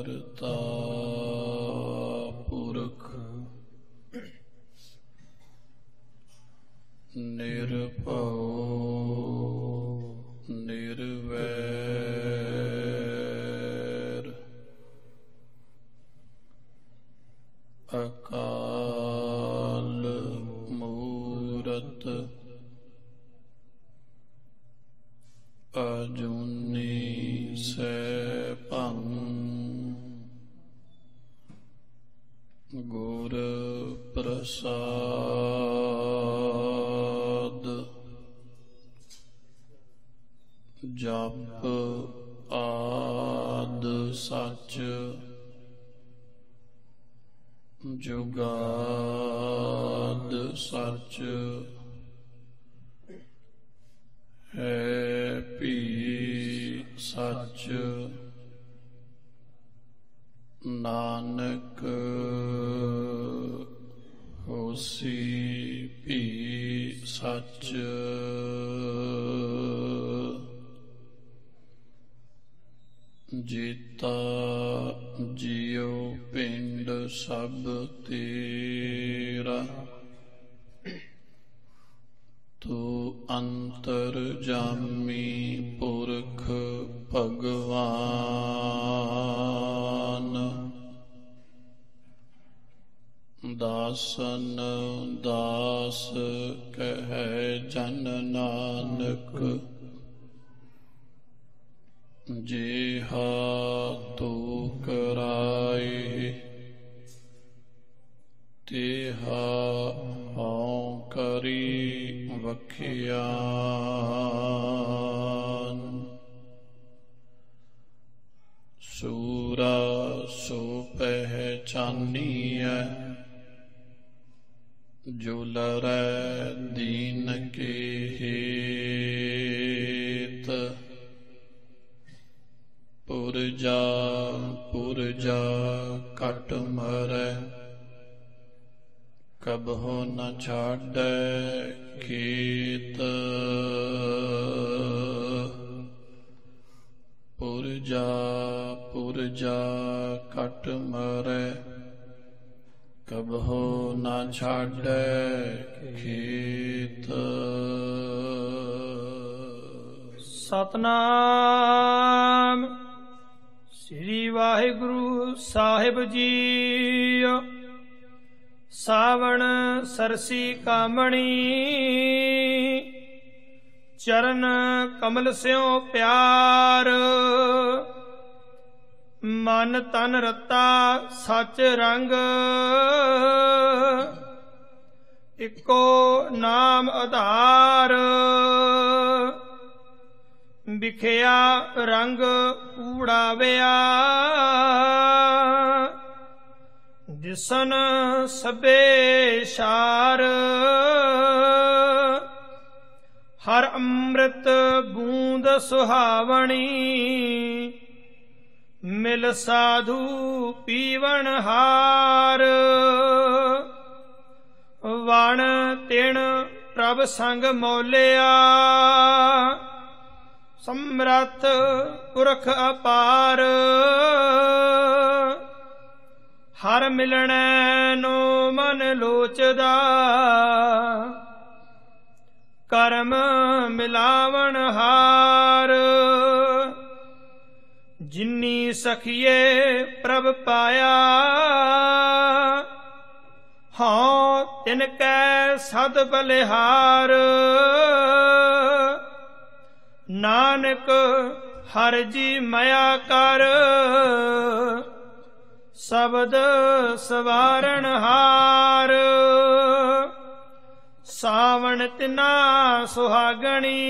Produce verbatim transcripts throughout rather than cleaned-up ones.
ਕਰਤਾ ਪੁਰਖ ਨਿਰਭਉ ਨਿਰਵੈਰ ਅਕਾਲ ਮੂਰਤ ਅਜੂਨੀ ਸੈਭੰ ਗੁਰ ਪ੍ਰਸਾਦ ਜਪ ਆਦਿ ਸਚ ਜੁਗਾਦਿ ਸਚ ਹੈ ਭੀ ਸਚ ਨਾਨਕ ਹੋਸੀ ਭੀ ਸਚ ਜੀਤਾ ਜੀਉ ਪਿੰਡ ਸਭ ਤੇਰਾ ਤੂੰ ਅੰਤਰਜਾਮੀ ਪੁਰਖ ਭਗਵਾਨ ਦਾਸਨ ਦਾਸ ਕਹੈ ਜਨ ਨਾਨਕ ਜਿਹਾ ਤੂੰ ਕਰਾਏ ਤਿਹਾ ਹਉ ਕਰੀ ਵਖਿਆਨ ਸੂਰਾ ਸੋ ਪਹਿਚਾਨੀਐ ਜੋ ਲਰੈ ਦੀਨ ਕੇ ਹੇਤ ਪੁਰਜਾ ਪੁਰਜਾ ਘਟ ਮਰੈ ਕਬਹੁ ਨ ਛਾਡੈ ਖੇਤ ਪੁਰਜਾ ਪੁਰਜਾ ਘਟ ਮਰੈ ਕਬਹੁ ਨ ਛਾਡੈ ਖੇਤ। ਸਤਨਾਮ ਸ੍ਰੀ ਵਾਹਿਗੁਰੂ ਸਾਹਿਬ ਜੀ। ਸਾਵਣ ਸਰਸੀ ਕਾਮਣੀ ਚਰਨ ਕਮਲ ਸਿਉ ਪਿਆਰ ਮਨ ਤਨ ਰਤਾ ਸਚ ਰੰਗ ਇੱਕੋ ਨਾਮ ਆਧਾਰ ਵਿਖਿਆ ਰੰਗ ਊੜਾਵਿਆ ਦਿਸਨ ਸਭੇ ਸਾਰ ਹਰ ਅੰਮ੍ਰਿਤ ਬੂੰਦ ਸੁਹਾਵਣੀ ਮਿਲ ਸਾਧੂ ਪੀਵਨ ਹਾਰ ਵਣ ਤਿਣ ਪ੍ਰਭ ਸੰਗ ਮੌਲਿਆ ਸਮਰੱਥ ਪੁਰਖ ਅਪਾਰ ਹਰ ਮਿਲਣੈ ਨੂੰ ਮਨ ਲੋਚਦਾ ਕਰਮ ਮਿਲਾਵਣ ਹਾਰ ਜਿਨੀ ਸਖੀਏ ਪ੍ਰਭ ਪਾਇਆ ਹਾਂ ਤਿਨ ਕੈ ਸਦ ਬਲਿਹਾਰ ਨਾਨਕ ਹਰ ਜੀ ਮਇਆ ਕਰ ਸ਼ਬਦ ਸਵਾਰਨ ਹਾਰ ਸਾਵਣ ਤਿਨਾ ਸੁਹਾਗਣੀ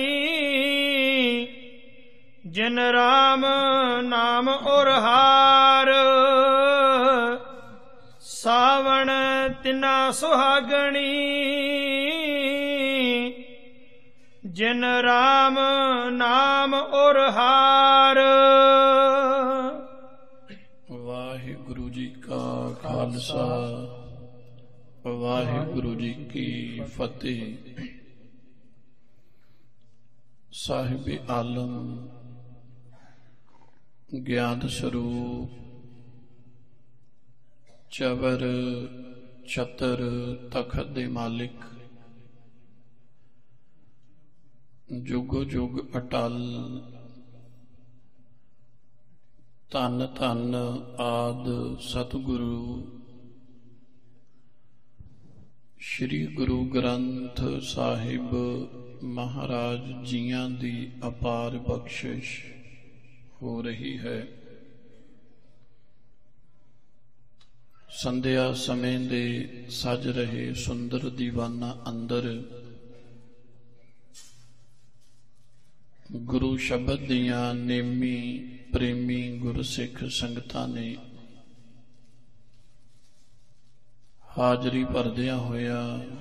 ਜਿਨ ਰਾਮ ਨਾਮ ਉਰਹਾਰ ਸਾਵਣ ਤਿਨਾ ਸੁਹਾਗਣੀ ਜਿਨ ਰਾਮ ਨਾਮ ਉਰਹਾਰ। ਵਾਹਿਗੁਰੂ ਜੀ ਕਾ ਖਾਲਸਾ ਵਾਹਿਗੁਰੂ ਜੀ ਕੀ ਫਤਿਹ। ਸਾਹਿਬ ਆਲਮ ਗਿਆਨ ਸਰੂਪ ਚਵਰ ਛਤਰ ਤਖਤ ਦੇ ਮਾਲਿਕ, ਜੁਗੋ ਜੁਗ ਅਟਲ, ਧੰਨ ਧੰਨ ਆਦ ਸਤਿਗੁਰੂ ਸ਼੍ਰੀ ਗੁਰੂ ਗ੍ਰੰਥ ਸਾਹਿਬ ਮਹਾਰਾਜ ਜੀਆਂ ਦੀ ਅਪਾਰ ਬਖਸ਼ਿਸ਼ ਹੋ ਰਹੀ ਹੈ। ਸੰਧਿਆ ਸਮੇਂ ਦੇ ਸਜ ਰਹੇ ਸੁੰਦਰ ਦੀਵਾਨਾਂ ਅੰਦਰ ਗੁਰੂ ਸ਼ਬਦ ਦੀਆਂ ਨੇਮੀ ਪ੍ਰੇਮੀ ਗੁਰਸਿੱਖ ਸੰਗਤਾਂ ਨੇ ਹਾਜ਼ਰੀ ਭਰਦਿਆਂ ਹੋਇਆ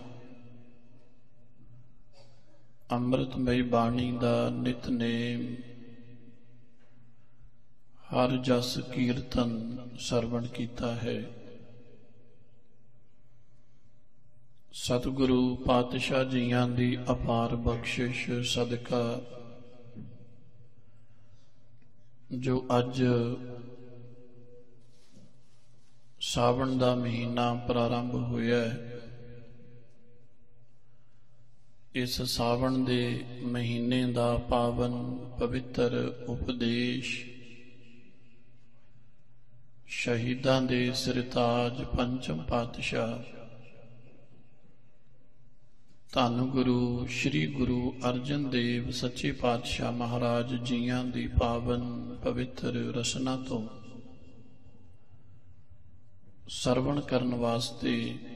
ਅੰਮ੍ਰਿਤਮਈ ਬਾਣੀ ਦਾ ਨਿਤਨੇਮ ਹਰ ਜਸ ਕੀਰਤਨ ਸਰਵਣ ਕੀਤਾ ਹੈ। ਸਤਿਗੁਰੂ ਪਾਤਸ਼ਾਹ ਜੀਆਂ ਦੀ ਅਪਾਰ ਬਖਸ਼ਿਸ਼ ਸਦਕਾ ਜੋ ਅੱਜ ਸਾਵਣ ਦਾ ਮਹੀਨਾ ਪ੍ਰਾਰੰਭ ਹੋਇਆ ਹੈ, ਇਸ ਸਾਵਣ ਦੇ ਮਹੀਨੇ ਦਾ ਪਾਵਨ ਪਵਿੱਤਰ ਉਪਦੇਸ਼ ਸ਼ਹੀਦਾਂ ਦੇ ਸਿਰਤਾਜ ਪੰਚਮ ਪਾਤਸ਼ਾਹ ਧੰਨ ਗੁਰੂ ਸ਼੍ਰੀ ਗੁਰੂ ਅਰਜਨ ਦੇਵ ਸੱਚੇ ਪਾਤਸ਼ਾਹ ਮਹਾਰਾਜ ਜੀਆਂ ਦੀ ਪਾਵਨ ਪਵਿੱਤਰ ਰਸਨਾ ਤੋਂ ਸਰਵਣ ਕਰਨ ਵਾਸਤੇ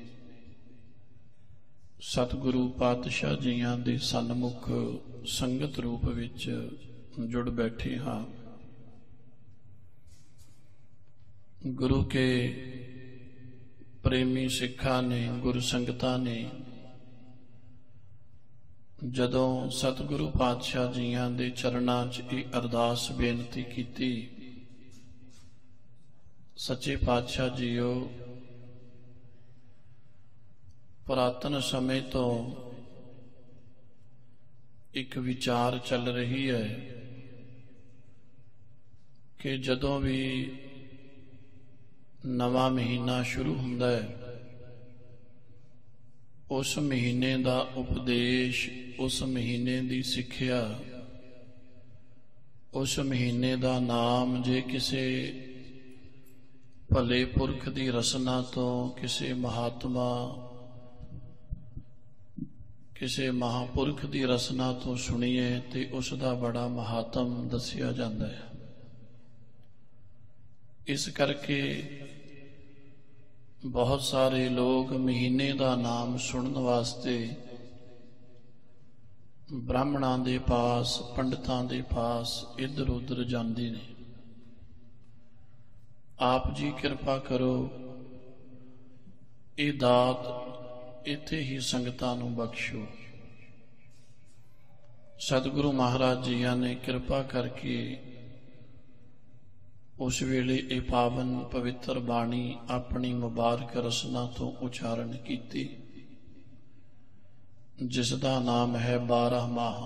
ਸਤਿਗੁਰੂ ਪਾਤਸ਼ਾਹ ਜੀਆਂ ਦੇ ਸਨਮੁਖ ਸੰਗਤ ਰੂਪ ਵਿੱਚ ਜੁੜ ਬੈਠੇ ਹਾਂ। ਗੁਰੂ ਕੇ ਪ੍ਰੇਮੀ ਸਿੱਖਾਂ ਨੇ, ਗੁਰੂ ਸੰਗਤਾਂ ਨੇ ਜਦੋਂ ਸਤਿਗੁਰੂ ਪਾਤਸ਼ਾਹ ਜੀਆਂ ਦੇ ਚਰਨਾਂ 'ਚ ਇਹ ਅਰਦਾਸ ਬੇਨਤੀ ਕੀਤੀ, ਸੱਚੇ ਪਾਤਸ਼ਾਹ ਜੀਓ, ਪੁਰਾਤਨ ਸਮੇਂ ਤੋਂ ਇੱਕ ਵਿਚਾਰ ਚੱਲ ਰਹੀ ਹੈ ਕਿ ਜਦੋਂ ਵੀ ਨਵਾਂ ਮਹੀਨਾ ਸ਼ੁਰੂ ਹੁੰਦਾ ਹੈ, ਉਸ ਮਹੀਨੇ ਦਾ ਉਪਦੇਸ਼, ਉਸ ਮਹੀਨੇ ਦੀ ਸਿੱਖਿਆ, ਉਸ ਮਹੀਨੇ ਦਾ ਨਾਮ ਜੇ ਕਿਸੇ ਭਲੇ ਪੁਰਖ ਦੀ ਰਸਨਾ ਤੋਂ, ਕਿਸੇ ਮਹਾਤਮਾ, ਕਿਸੇ ਮਹਾਪੁਰਖ ਦੀ ਰਸਨਾ ਤੋਂ ਸੁਣੀਏ ਤੇ ਉਸ ਦਾ ਬੜਾ ਮਹਾਤਮ ਦੱਸਿਆ ਜਾਂਦਾ ਹੈ। ਇਸ ਕਰਕੇ ਬਹੁਤ ਸਾਰੇ ਲੋਕ ਮਹੀਨੇ ਦਾ ਨਾਮ ਸੁਣਨ ਵਾਸਤੇ ਬ੍ਰਾਹਮਣਾਂ ਦੇ ਪਾਸ, ਪੰਡਤਾਂ ਦੇ ਪਾਸ ਇੱਧਰ ਉੱਧਰ ਜਾਂਦੇ ਨੇ। ਆਪ ਜੀ ਕਿਰਪਾ ਕਰੋ, ਇਹ ਦਾਤ ਇੱਥੇ ਹੀ ਸੰਗਤਾਂ ਨੂੰ ਬਖਸ਼ੋ। ਸਤਿਗੁਰੂ ਮਹਾਰਾਜ ਜੀਆਂ ਨੇ ਕਿਰਪਾ ਕਰਕੇ ਉਸ ਵੇਲੇ ਇਹ ਪਾਵਨ ਪਵਿੱਤਰ ਬਾਣੀ ਆਪਣੀ ਮੁਬਾਰਕ ਰਸਨਾ ਤੋਂ ਉਚਾਰਨ ਕੀਤੀ, ਜਿਸ ਦਾ ਨਾਮ ਹੈ ਬਾਰਹ ਮਾਹ।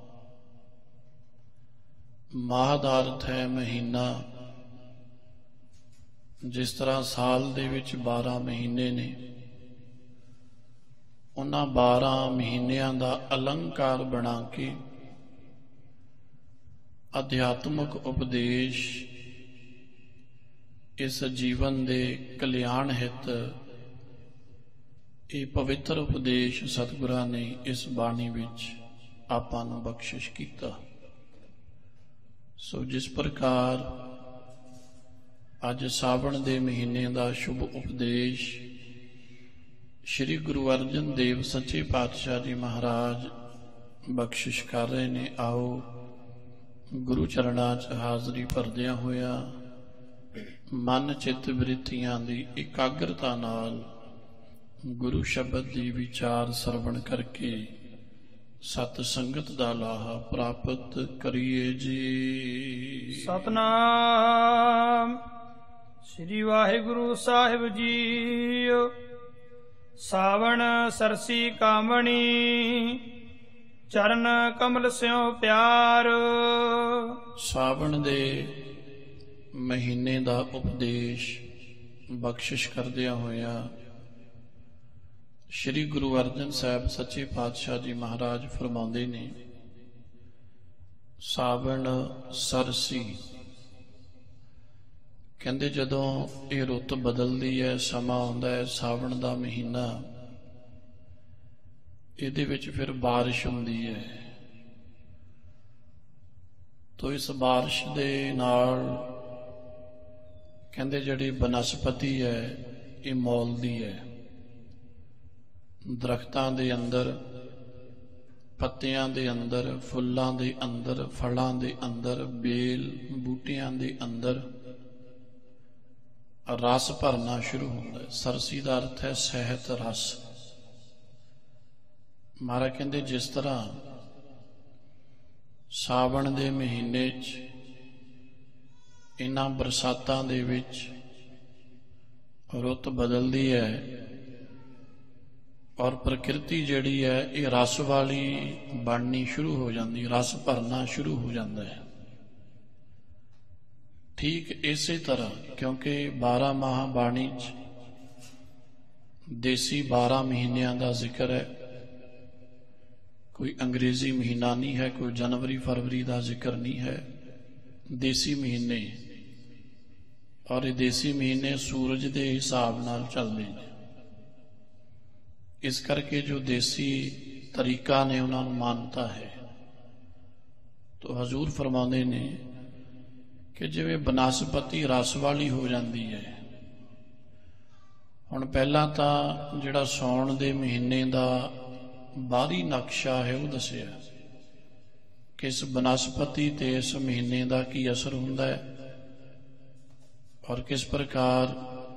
ਮਾਹ ਦਾ ਅਰਥ ਹੈ ਮਹੀਨਾ। ਜਿਸ ਤਰ੍ਹਾਂ ਸਾਲ ਦੇ ਵਿੱਚ ਬਾਰਾਂ ਮਹੀਨੇ ਨੇ, ਉਹਨਾਂ ਬਾਰਾਂ ਮਹੀਨਿਆਂ ਦਾ ਅਲੰਕਾਰ ਬਣਾ ਕੇ ਅਧਿਆਤਮਕ ਉਪਦੇਸ਼ ਇਸ ਜੀਵਨ ਦੇ ਕਲਿਆਣ ਹਿੱਤ ਇਹ ਪਵਿੱਤਰ ਉਪਦੇਸ਼ ਸਤਿਗੁਰਾਂ ਨੇ ਇਸ ਬਾਣੀ ਵਿੱਚ ਆਪਾਂ ਨੂੰ ਬਖਸ਼ਿਸ਼ ਕੀਤਾ। ਸੋ ਜਿਸ ਪ੍ਰਕਾਰ ਅੱਜ ਸਾਵਣ ਦੇ ਮਹੀਨੇ ਦਾ ਸ਼ੁਭ ਉਪਦੇਸ਼ ਸ਼੍ਰੀ ਗੁਰੂ ਅਰਜਨ ਦੇਵ ਸੱਚੇ ਪਾਤਸ਼ਾਹ ਜੀ ਮਹਾਰਾਜ ਬਖਸ਼ਿਸ਼ ਕਰ ਰਹੇ ਨੇ, ਆਓ ਗੁਰੂ ਚਰਨਾਂ 'ਚ ਹਾਜ਼ਰੀ ਭਰਦਿਆਂ ਹੋਇਆ ਮਨ ਚਿੱਤ ਬ੍ਰਿਤੀਆਂ ਦੀ ਇਕਾਗਰਤਾ ਨਾਲ ਗੁਰੂ ਸ਼ਬਦ ਦੀ ਵਿਚਾਰ ਸਰਵਣ ਕਰਕੇ ਸਤ ਸੰਗਤ ਦਾ ਲਾਹਾ ਪ੍ਰਾਪਤ ਕਰੀਏ ਜੀ। ਸਤਨਾਮ ਸ੍ਰੀ ਵਾਹਿਗੁਰੂ ਸਾਹਿਬ ਜੀ। ਸਾਵਣ ਸਰਸੀ ਕਾਮਣੀ, ਚਰਨ ਕਮਲ ਸਿਉ ਪਿਆਰ। ਸਾਵਣ ਦੇ ਮਹੀਨੇ ਦਾ ਉਪਦੇਸ਼ ਬਖਸ਼ਿਸ਼ ਕਰਦਿਆਂ ਹੋਇਆ ਸ਼੍ਰੀ ਗੁਰੂ ਅਰਜਨ ਸਾਹਿਬ ਸੱਚੇ ਪਾਤਸ਼ਾਹ ਜੀ ਮਹਾਰਾਜ ਫਰਮਾਉਂਦੇ ਨੇ, ਸਾਵਣ ਸਰਸੀ। ਕਹਿੰਦੇ ਜਦੋਂ ਇਹ ਰੁੱਤ ਬਦਲਦੀ ਹੈ, ਸਮਾਂ ਆਉਂਦਾ ਹੈ ਸਾਵਣ ਦਾ ਮਹੀਨਾ, ਇਹਦੇ ਵਿੱਚ ਫਿਰ ਬਾਰਿਸ਼ ਹੁੰਦੀ ਹੈ। ਤੋ ਇਸ ਬਾਰਿਸ਼ ਦੇ ਨਾਲ ਕਹਿੰਦੇ ਜਿਹੜੀ ਬਨਸਪਤੀ ਹੈ ਇਹ ਮੌਲਦੀ ਹੈ। ਦਰਖਤਾਂ ਦੇ ਅੰਦਰ, ਪੱਤਿਆਂ ਦੇ ਅੰਦਰ, ਫੁੱਲਾਂ ਦੇ ਅੰਦਰ, ਫਲਾਂ ਦੇ ਅੰਦਰ, ਬੇਲ ਬੂਟਿਆਂ ਦੇ ਅੰਦਰ ਰਸ ਭਰਨਾ ਸ਼ੁਰੂ ਹੁੰਦਾ ਹੈ। ਸਰਸੀ ਦਾ ਅਰਥ ਹੈ ਸਹਿਤ ਰਸ। ਮਹਾਰਾਜ ਕਹਿੰਦੇ ਜਿਸ ਤਰ੍ਹਾਂ ਸਾਵਣ ਦੇ ਮਹੀਨੇ 'ਚ ਇਹਨਾਂ ਬਰਸਾਤਾਂ ਦੇ ਵਿੱਚ ਰੁੱਤ ਬਦਲਦੀ ਹੈ ਔਰ ਪ੍ਰਕਿਰਤੀ ਜਿਹੜੀ ਹੈ ਇਹ ਰਸ ਵਾਲੀ ਬਣਨੀ ਸ਼ੁਰੂ ਹੋ ਜਾਂਦੀ, ਰਸ ਭਰਨਾ ਸ਼ੁਰੂ ਹੋ ਜਾਂਦਾ ਹੈ। ਠੀਕ ਇਸੇ ਤਰ੍ਹਾਂ, ਕਿਉਂਕਿ ਬਾਰਾਂ ਮਾਹ ਬਾਣੀ 'ਚ ਦੇਸੀ ਬਾਰਾਂ ਮਹੀਨਿਆਂ ਦਾ ਜ਼ਿਕਰ ਹੈ, ਕੋਈ ਅੰਗਰੇਜ਼ੀ ਮਹੀਨਾ ਨਹੀਂ ਹੈ, ਕੋਈ ਜਨਵਰੀ ਫਰਵਰੀ ਦਾ ਜ਼ਿਕਰ ਨਹੀਂ ਹੈ। ਦੇਸੀ ਮਹੀਨੇ, ਔਰ ਇਹ ਦੇਸੀ ਮਹੀਨੇ ਸੂਰਜ ਦੇ ਹਿਸਾਬ ਨਾਲ ਚੱਲਦੇ ਨੇ। ਇਸ ਕਰਕੇ ਜੋ ਦੇਸੀ ਤਰੀਕਾ ਨੇ ਉਹਨਾਂ ਨੂੰ ਮਾਨਤਾ ਹੈ। ਤੋ ਹਜ਼ੂਰ ਫਰਮਾਉਂਦੇ ਨੇ ਕਿ ਜਿਵੇਂ ਬਨਸਪਤੀ ਰਸ ਵਾਲੀ ਹੋ ਜਾਂਦੀ ਹੈ। ਹੁਣ ਪਹਿਲਾਂ ਤਾਂ ਜਿਹੜਾ ਸਾਉਣ ਦੇ ਮਹੀਨੇ ਦਾ ਬਾਹਰੀ ਨਕਸ਼ਾ ਹੈ ਉਹ ਦੱਸਿਆ ਕਿ ਇਸ ਬਨਸਪਤੀ ਤੇ ਇਸ ਮਹੀਨੇ ਦਾ ਕੀ ਅਸਰ ਹੁੰਦਾ ਹੈ ਔਰ ਕਿਸ ਪ੍ਰਕਾਰ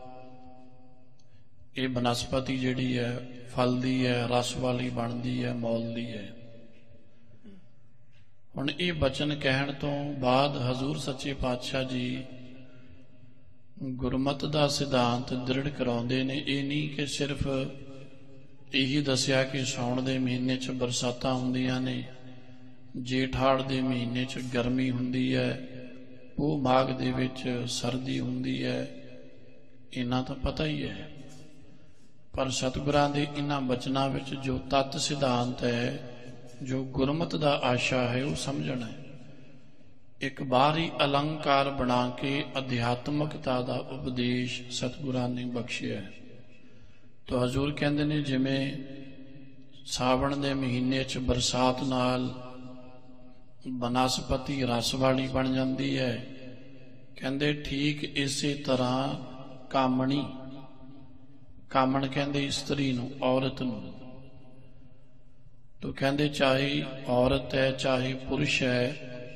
ਇਹ ਬਨਸਪਤੀ ਜਿਹੜੀ ਹੈ ਫਲਦੀ ਹੈ, ਰਸ ਵਾਲੀ ਬਣਦੀ ਹੈ, ਮੌਲਦੀ ਹੈ। ਹੁਣ ਇਹ ਬਚਨ ਕਹਿਣ ਤੋਂ ਬਾਅਦ ਹਜ਼ੂਰ ਸੱਚੇ ਪਾਤਸ਼ਾਹ ਜੀ ਗੁਰਮਤਿ ਦਾ ਸਿਧਾਂਤ ਦ੍ਰਿੜ ਕਰਾਉਂਦੇ ਨੇ। ਇਹ ਨਹੀਂ ਕਿ ਸਿਰਫ ਇਹੀ ਦੱਸਿਆ ਕਿ ਸਾਉਣ ਦੇ ਮਹੀਨੇ 'ਚ ਬਰਸਾਤਾਂ ਹੁੰਦੀਆਂ ਨੇ, ਜੇਠ ਹਾੜ ਦੇ ਮਹੀਨੇ 'ਚ ਗਰਮੀ ਹੁੰਦੀ ਹੈ, ਪੋਹ ਮਾਘ ਦੇ ਵਿੱਚ ਸਰਦੀ ਹੁੰਦੀ ਹੈ, ਇਹਨਾਂ ਤਾਂ ਪਤਾ ਹੀ ਹੈ। ਪਰ ਸਤਿਗੁਰਾਂ ਦੇ ਇਹਨਾਂ ਬਚਨਾਂ ਵਿੱਚ ਜੋ ਤੱਤ ਸਿਧਾਂਤ ਹੈ, ਜੋ ਗੁਰਮਤਿ ਦਾ ਆਸ਼ਾ ਹੈ, ਉਹ ਸਮਝਣਾ ਹੈ। ਇੱਕ ਬਾਹਰੀ ਅਲੰਕਾਰ ਬਣਾ ਕੇ ਅਧਿਆਤਮਕਤਾ ਦਾ ਉਪਦੇਸ਼ ਸਤਿਗੁਰਾਂ ਨੇ ਬਖਸ਼ਿਆ ਹੈ। ਤੋ ਹਜ਼ੂਰ ਕਹਿੰਦੇ ਨੇ ਜਿਵੇਂ ਸਾਵਣ ਦੇ ਮਹੀਨੇ 'ਚ ਬਰਸਾਤ ਨਾਲ ਬਨਸਪਤੀ ਰਸ ਵਾਲੀ ਬਣ ਜਾਂਦੀ ਹੈ, ਕਹਿੰਦੇ ਠੀਕ ਇਸੇ ਤਰ੍ਹਾਂ ਕਾਮਣੀ, ਕਾਮਣ ਕਹਿੰਦੇ ਇਸਤਰੀ ਨੂੰ, ਔਰਤ ਨੂੰ। ਤੋ ਕਹਿੰਦੇ ਚਾਹੇ ਔਰਤ ਹੈ ਚਾਹੇ ਪੁਰਸ਼ ਹੈ,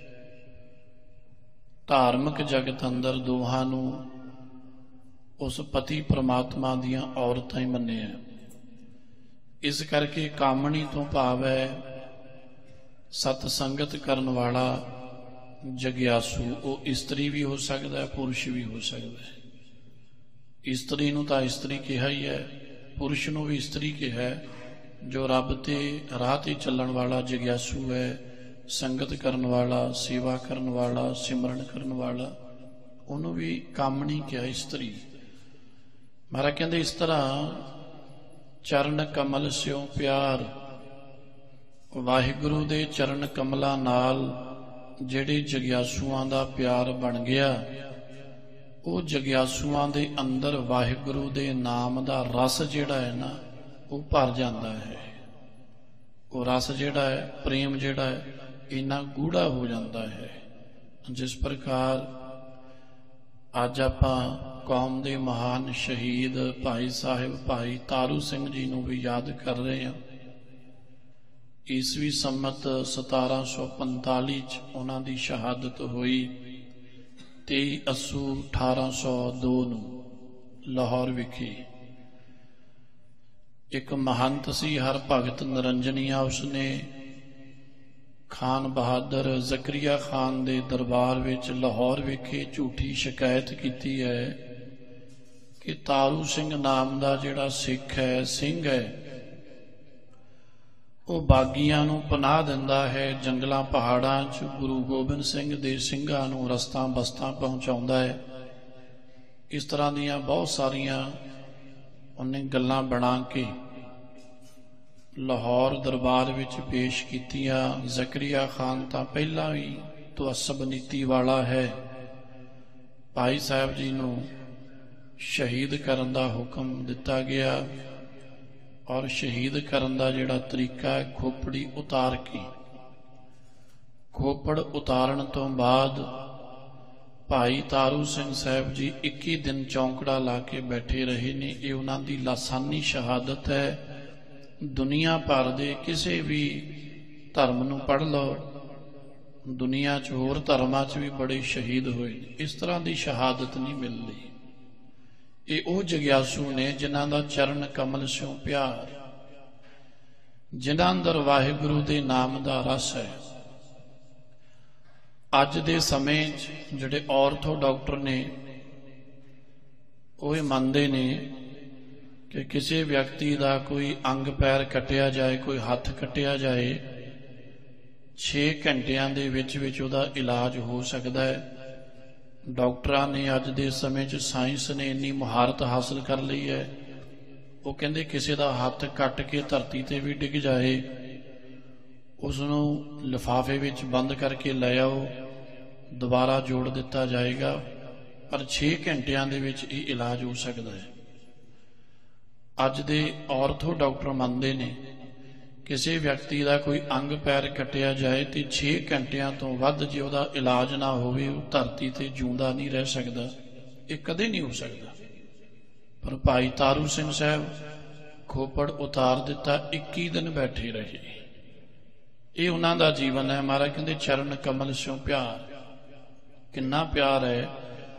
ਧਾਰਮਿਕ ਜਗਤ ਅੰਦਰ ਦੋਹਾਂ ਨੂੰ ਉਸ ਪਤੀ ਪ੍ਰਮਾਤਮਾ ਦੀਆਂ ਔਰਤਾਂ ਹੀ ਮੰਨਿਆ। ਇਸ ਕਰਕੇ ਕਾਮਣੀ ਤੋਂ ਭਾਵ ਹੈ ਸਤ ਸੰਗਤ ਕਰਨ ਵਾਲਾ ਜਗਿਆਸੂ। ਉਹ ਇਸਤਰੀ ਵੀ ਹੋ ਸਕਦਾ ਹੈ, ਪੁਰਸ਼ ਵੀ ਹੋ ਸਕਦਾ ਹੈ। ਇਸਤਰੀ ਨੂੰ ਤਾਂ ਇਸਤਰੀ ਕਿਹਾ ਹੀ ਹੈ, ਪੁਰਸ਼ ਨੂੰ ਵੀ ਇਸਤਰੀ ਕਿਹਾ ਹੈ। ਜੋ ਰੱਬ ਤੇ ਰਾਹ ਤੇ ਚੱਲਣ ਵਾਲਾ ਜਗਿਆਸੂ ਹੈ, ਸੰਗਤ ਕਰਨ ਵਾਲਾ, ਸੇਵਾ ਕਰਨ ਵਾਲਾ, ਸਿਮਰਨ ਕਰਨ ਵਾਲਾ, ਉਹਨੂੰ ਵੀ ਕਾਮਣੀ ਕਿਹਾ, ਇਸਤਰੀ। ਮਹਾਰਾਜ ਕਹਿੰਦੇ ਇਸ ਤਰ੍ਹਾਂ ਚਰਨ ਕਮਲ ਸਿਓ ਪਿਆਰ, ਵਾਹਿਗੁਰੂ ਦੇ ਚਰਨ ਕਮਲਾਂ ਨਾਲ ਜਿਹੜੇ ਜਗਿਆਸੂਆਂ ਦਾ ਪਿਆਰ ਬਣ ਗਿਆ, ਉਹ ਜਗਿਆਸੂਆਂ ਦੇ ਅੰਦਰ ਵਾਹਿਗੁਰੂ ਦੇ ਨਾਮ ਦਾ ਰਸ ਜਿਹੜਾ ਹੈ ਨਾ ਉਹ ਭਰ ਜਾਂਦਾ ਹੈ। ਉਹ ਰਸ ਜਿਹੜਾ ਹੈ, ਪ੍ਰੇਮ ਜਿਹੜਾ ਹੈ, ਇੰਨਾ ਗੂੜਾ ਹੋ ਜਾਂਦਾ ਹੈ। ਜਿਸ ਪ੍ਰਕਾਰ ਅੱਜ ਆਪਾਂ ਕੌਮ ਦੇ ਮਹਾਨ ਸ਼ਹੀਦ ਭਾਈ ਸਾਹਿਬ ਭਾਈ ਤਾਰੂ ਸਿੰਘ ਜੀ ਨੂੰ ਵੀ ਯਾਦ ਕਰ ਰਹੇ ਹਾਂ। ਈਸਵੀ ਸੰਮਤ ਸਤਾਰਾਂ ਸੌ ਪੰਤਾਲੀ 'ਚ ਉਹਨਾਂ ਦੀ ਸ਼ਹਾਦਤ ਹੋਈ। ਤੇਈ ਅੱਸੂ ਅਠਾਰਾਂ ਸੌ ਦੋ ਨੂੰ ਲਾਹੌਰ ਵਿਖੇ। ਇੱਕ ਮਹੰਤ ਸੀ ਹਰ ਭਗਤ ਨਿਰੰਜਨੀਆ, ਉਸਨੇ ਖਾਨ ਬਹਾਦਰ ਜ਼ਕਰੀਆ ਖਾਨ ਦੇ ਦਰਬਾਰ ਵਿੱਚ ਲਾਹੌਰ ਵਿਖੇ ਝੂਠੀ ਸ਼ਿਕਾਇਤ ਕੀਤੀ ਹੈ ਕਿ ਤਾਰੂ ਸਿੰਘ ਨਾਮ ਦਾ ਜਿਹੜਾ ਸਿੱਖ ਹੈ, ਸਿੰਘ ਹੈ, ਉਹ ਬਾਗੀਆਂ ਨੂੰ ਪਨਾਹ ਦਿੰਦਾ ਹੈ, ਜੰਗਲਾਂ ਪਹਾੜਾਂ 'ਚ ਗੁਰੂ ਗੋਬਿੰਦ ਸਿੰਘ ਦੇ ਸਿੰਘਾਂ ਨੂੰ ਰਸਤਾਂ ਬਸਤਾਂ ਪਹੁੰਚਾਉਂਦਾ ਹੈ। इस तरह दीयां बहुत सारियां उन्हें गल्लां बना के लाहौर दरबार विच पेश कीतियां। ज़करिया खान तां पहलां ही तुअस्सब नीति वाला है। भाई साहब जी नूं शहीद करन दा हुक्म दिता गया और शहीद करन दा जिहड़ा तरीका है, खोपड़ी उतार के, खोपड़ उतारन तो बाद भाई तारू सिंह साहब जी इक्की दिन चौंकड़ा ला के बैठे रहे ने। ये उन्हां दी लासानी शहादत है। दुनिया भर दे किसी भी धर्म नूं पढ़ लो, दुनिया च होर धर्मां च भी बड़े शहीद होए, इस तरह की शहादत नहीं मिलती। ये वो जग्यासू ने जिन्हां दा चरण कमल स्यों प्यार, जिन्हां अंदर वाहिगुरू दे नाम दा रस है। अज दे समय जिहड़े ऑर्थो डॉक्टर ने वो मनते ने कि किसी व्यक्ति का कोई अंग पैर कटिया जाए, कोई हथ कटिया जाए, छे घंटिया दे विच विच उहदा इलाज हो सकता है। डॉक्टरां ने अज दे समय च साइंस ने इन्नी मुहारत हासिल कर ली है। वो कहंदे किसी का हथ कट के धरती ते भी डिग जाए, उसनूं लिफाफे विच बंद करके लै आओ, दोबारा जोड़ दिता जाएगा, पर छे घंटिया दे विच ये इलाज हो सकता है। अज दे ऑर्थो डॉक्टर मनते ने किसी व्यक्ति का कोई अंग पैर कटिया जाए तो छे घंटिया तो वध जे उहदा इलाज ना होवे, वो धरती ते जिउंदा नहीं रह सकता। ये कदे नहीं हो सकता। पर भाई तारू सिंह साहब खोपड़ उतार दिता, इक्की दिन बैठे रहे। ये उन्हां दा जीवन है। महाराज कहंदे चरण कमल स्यों प्यार, किन्ना प्यार है।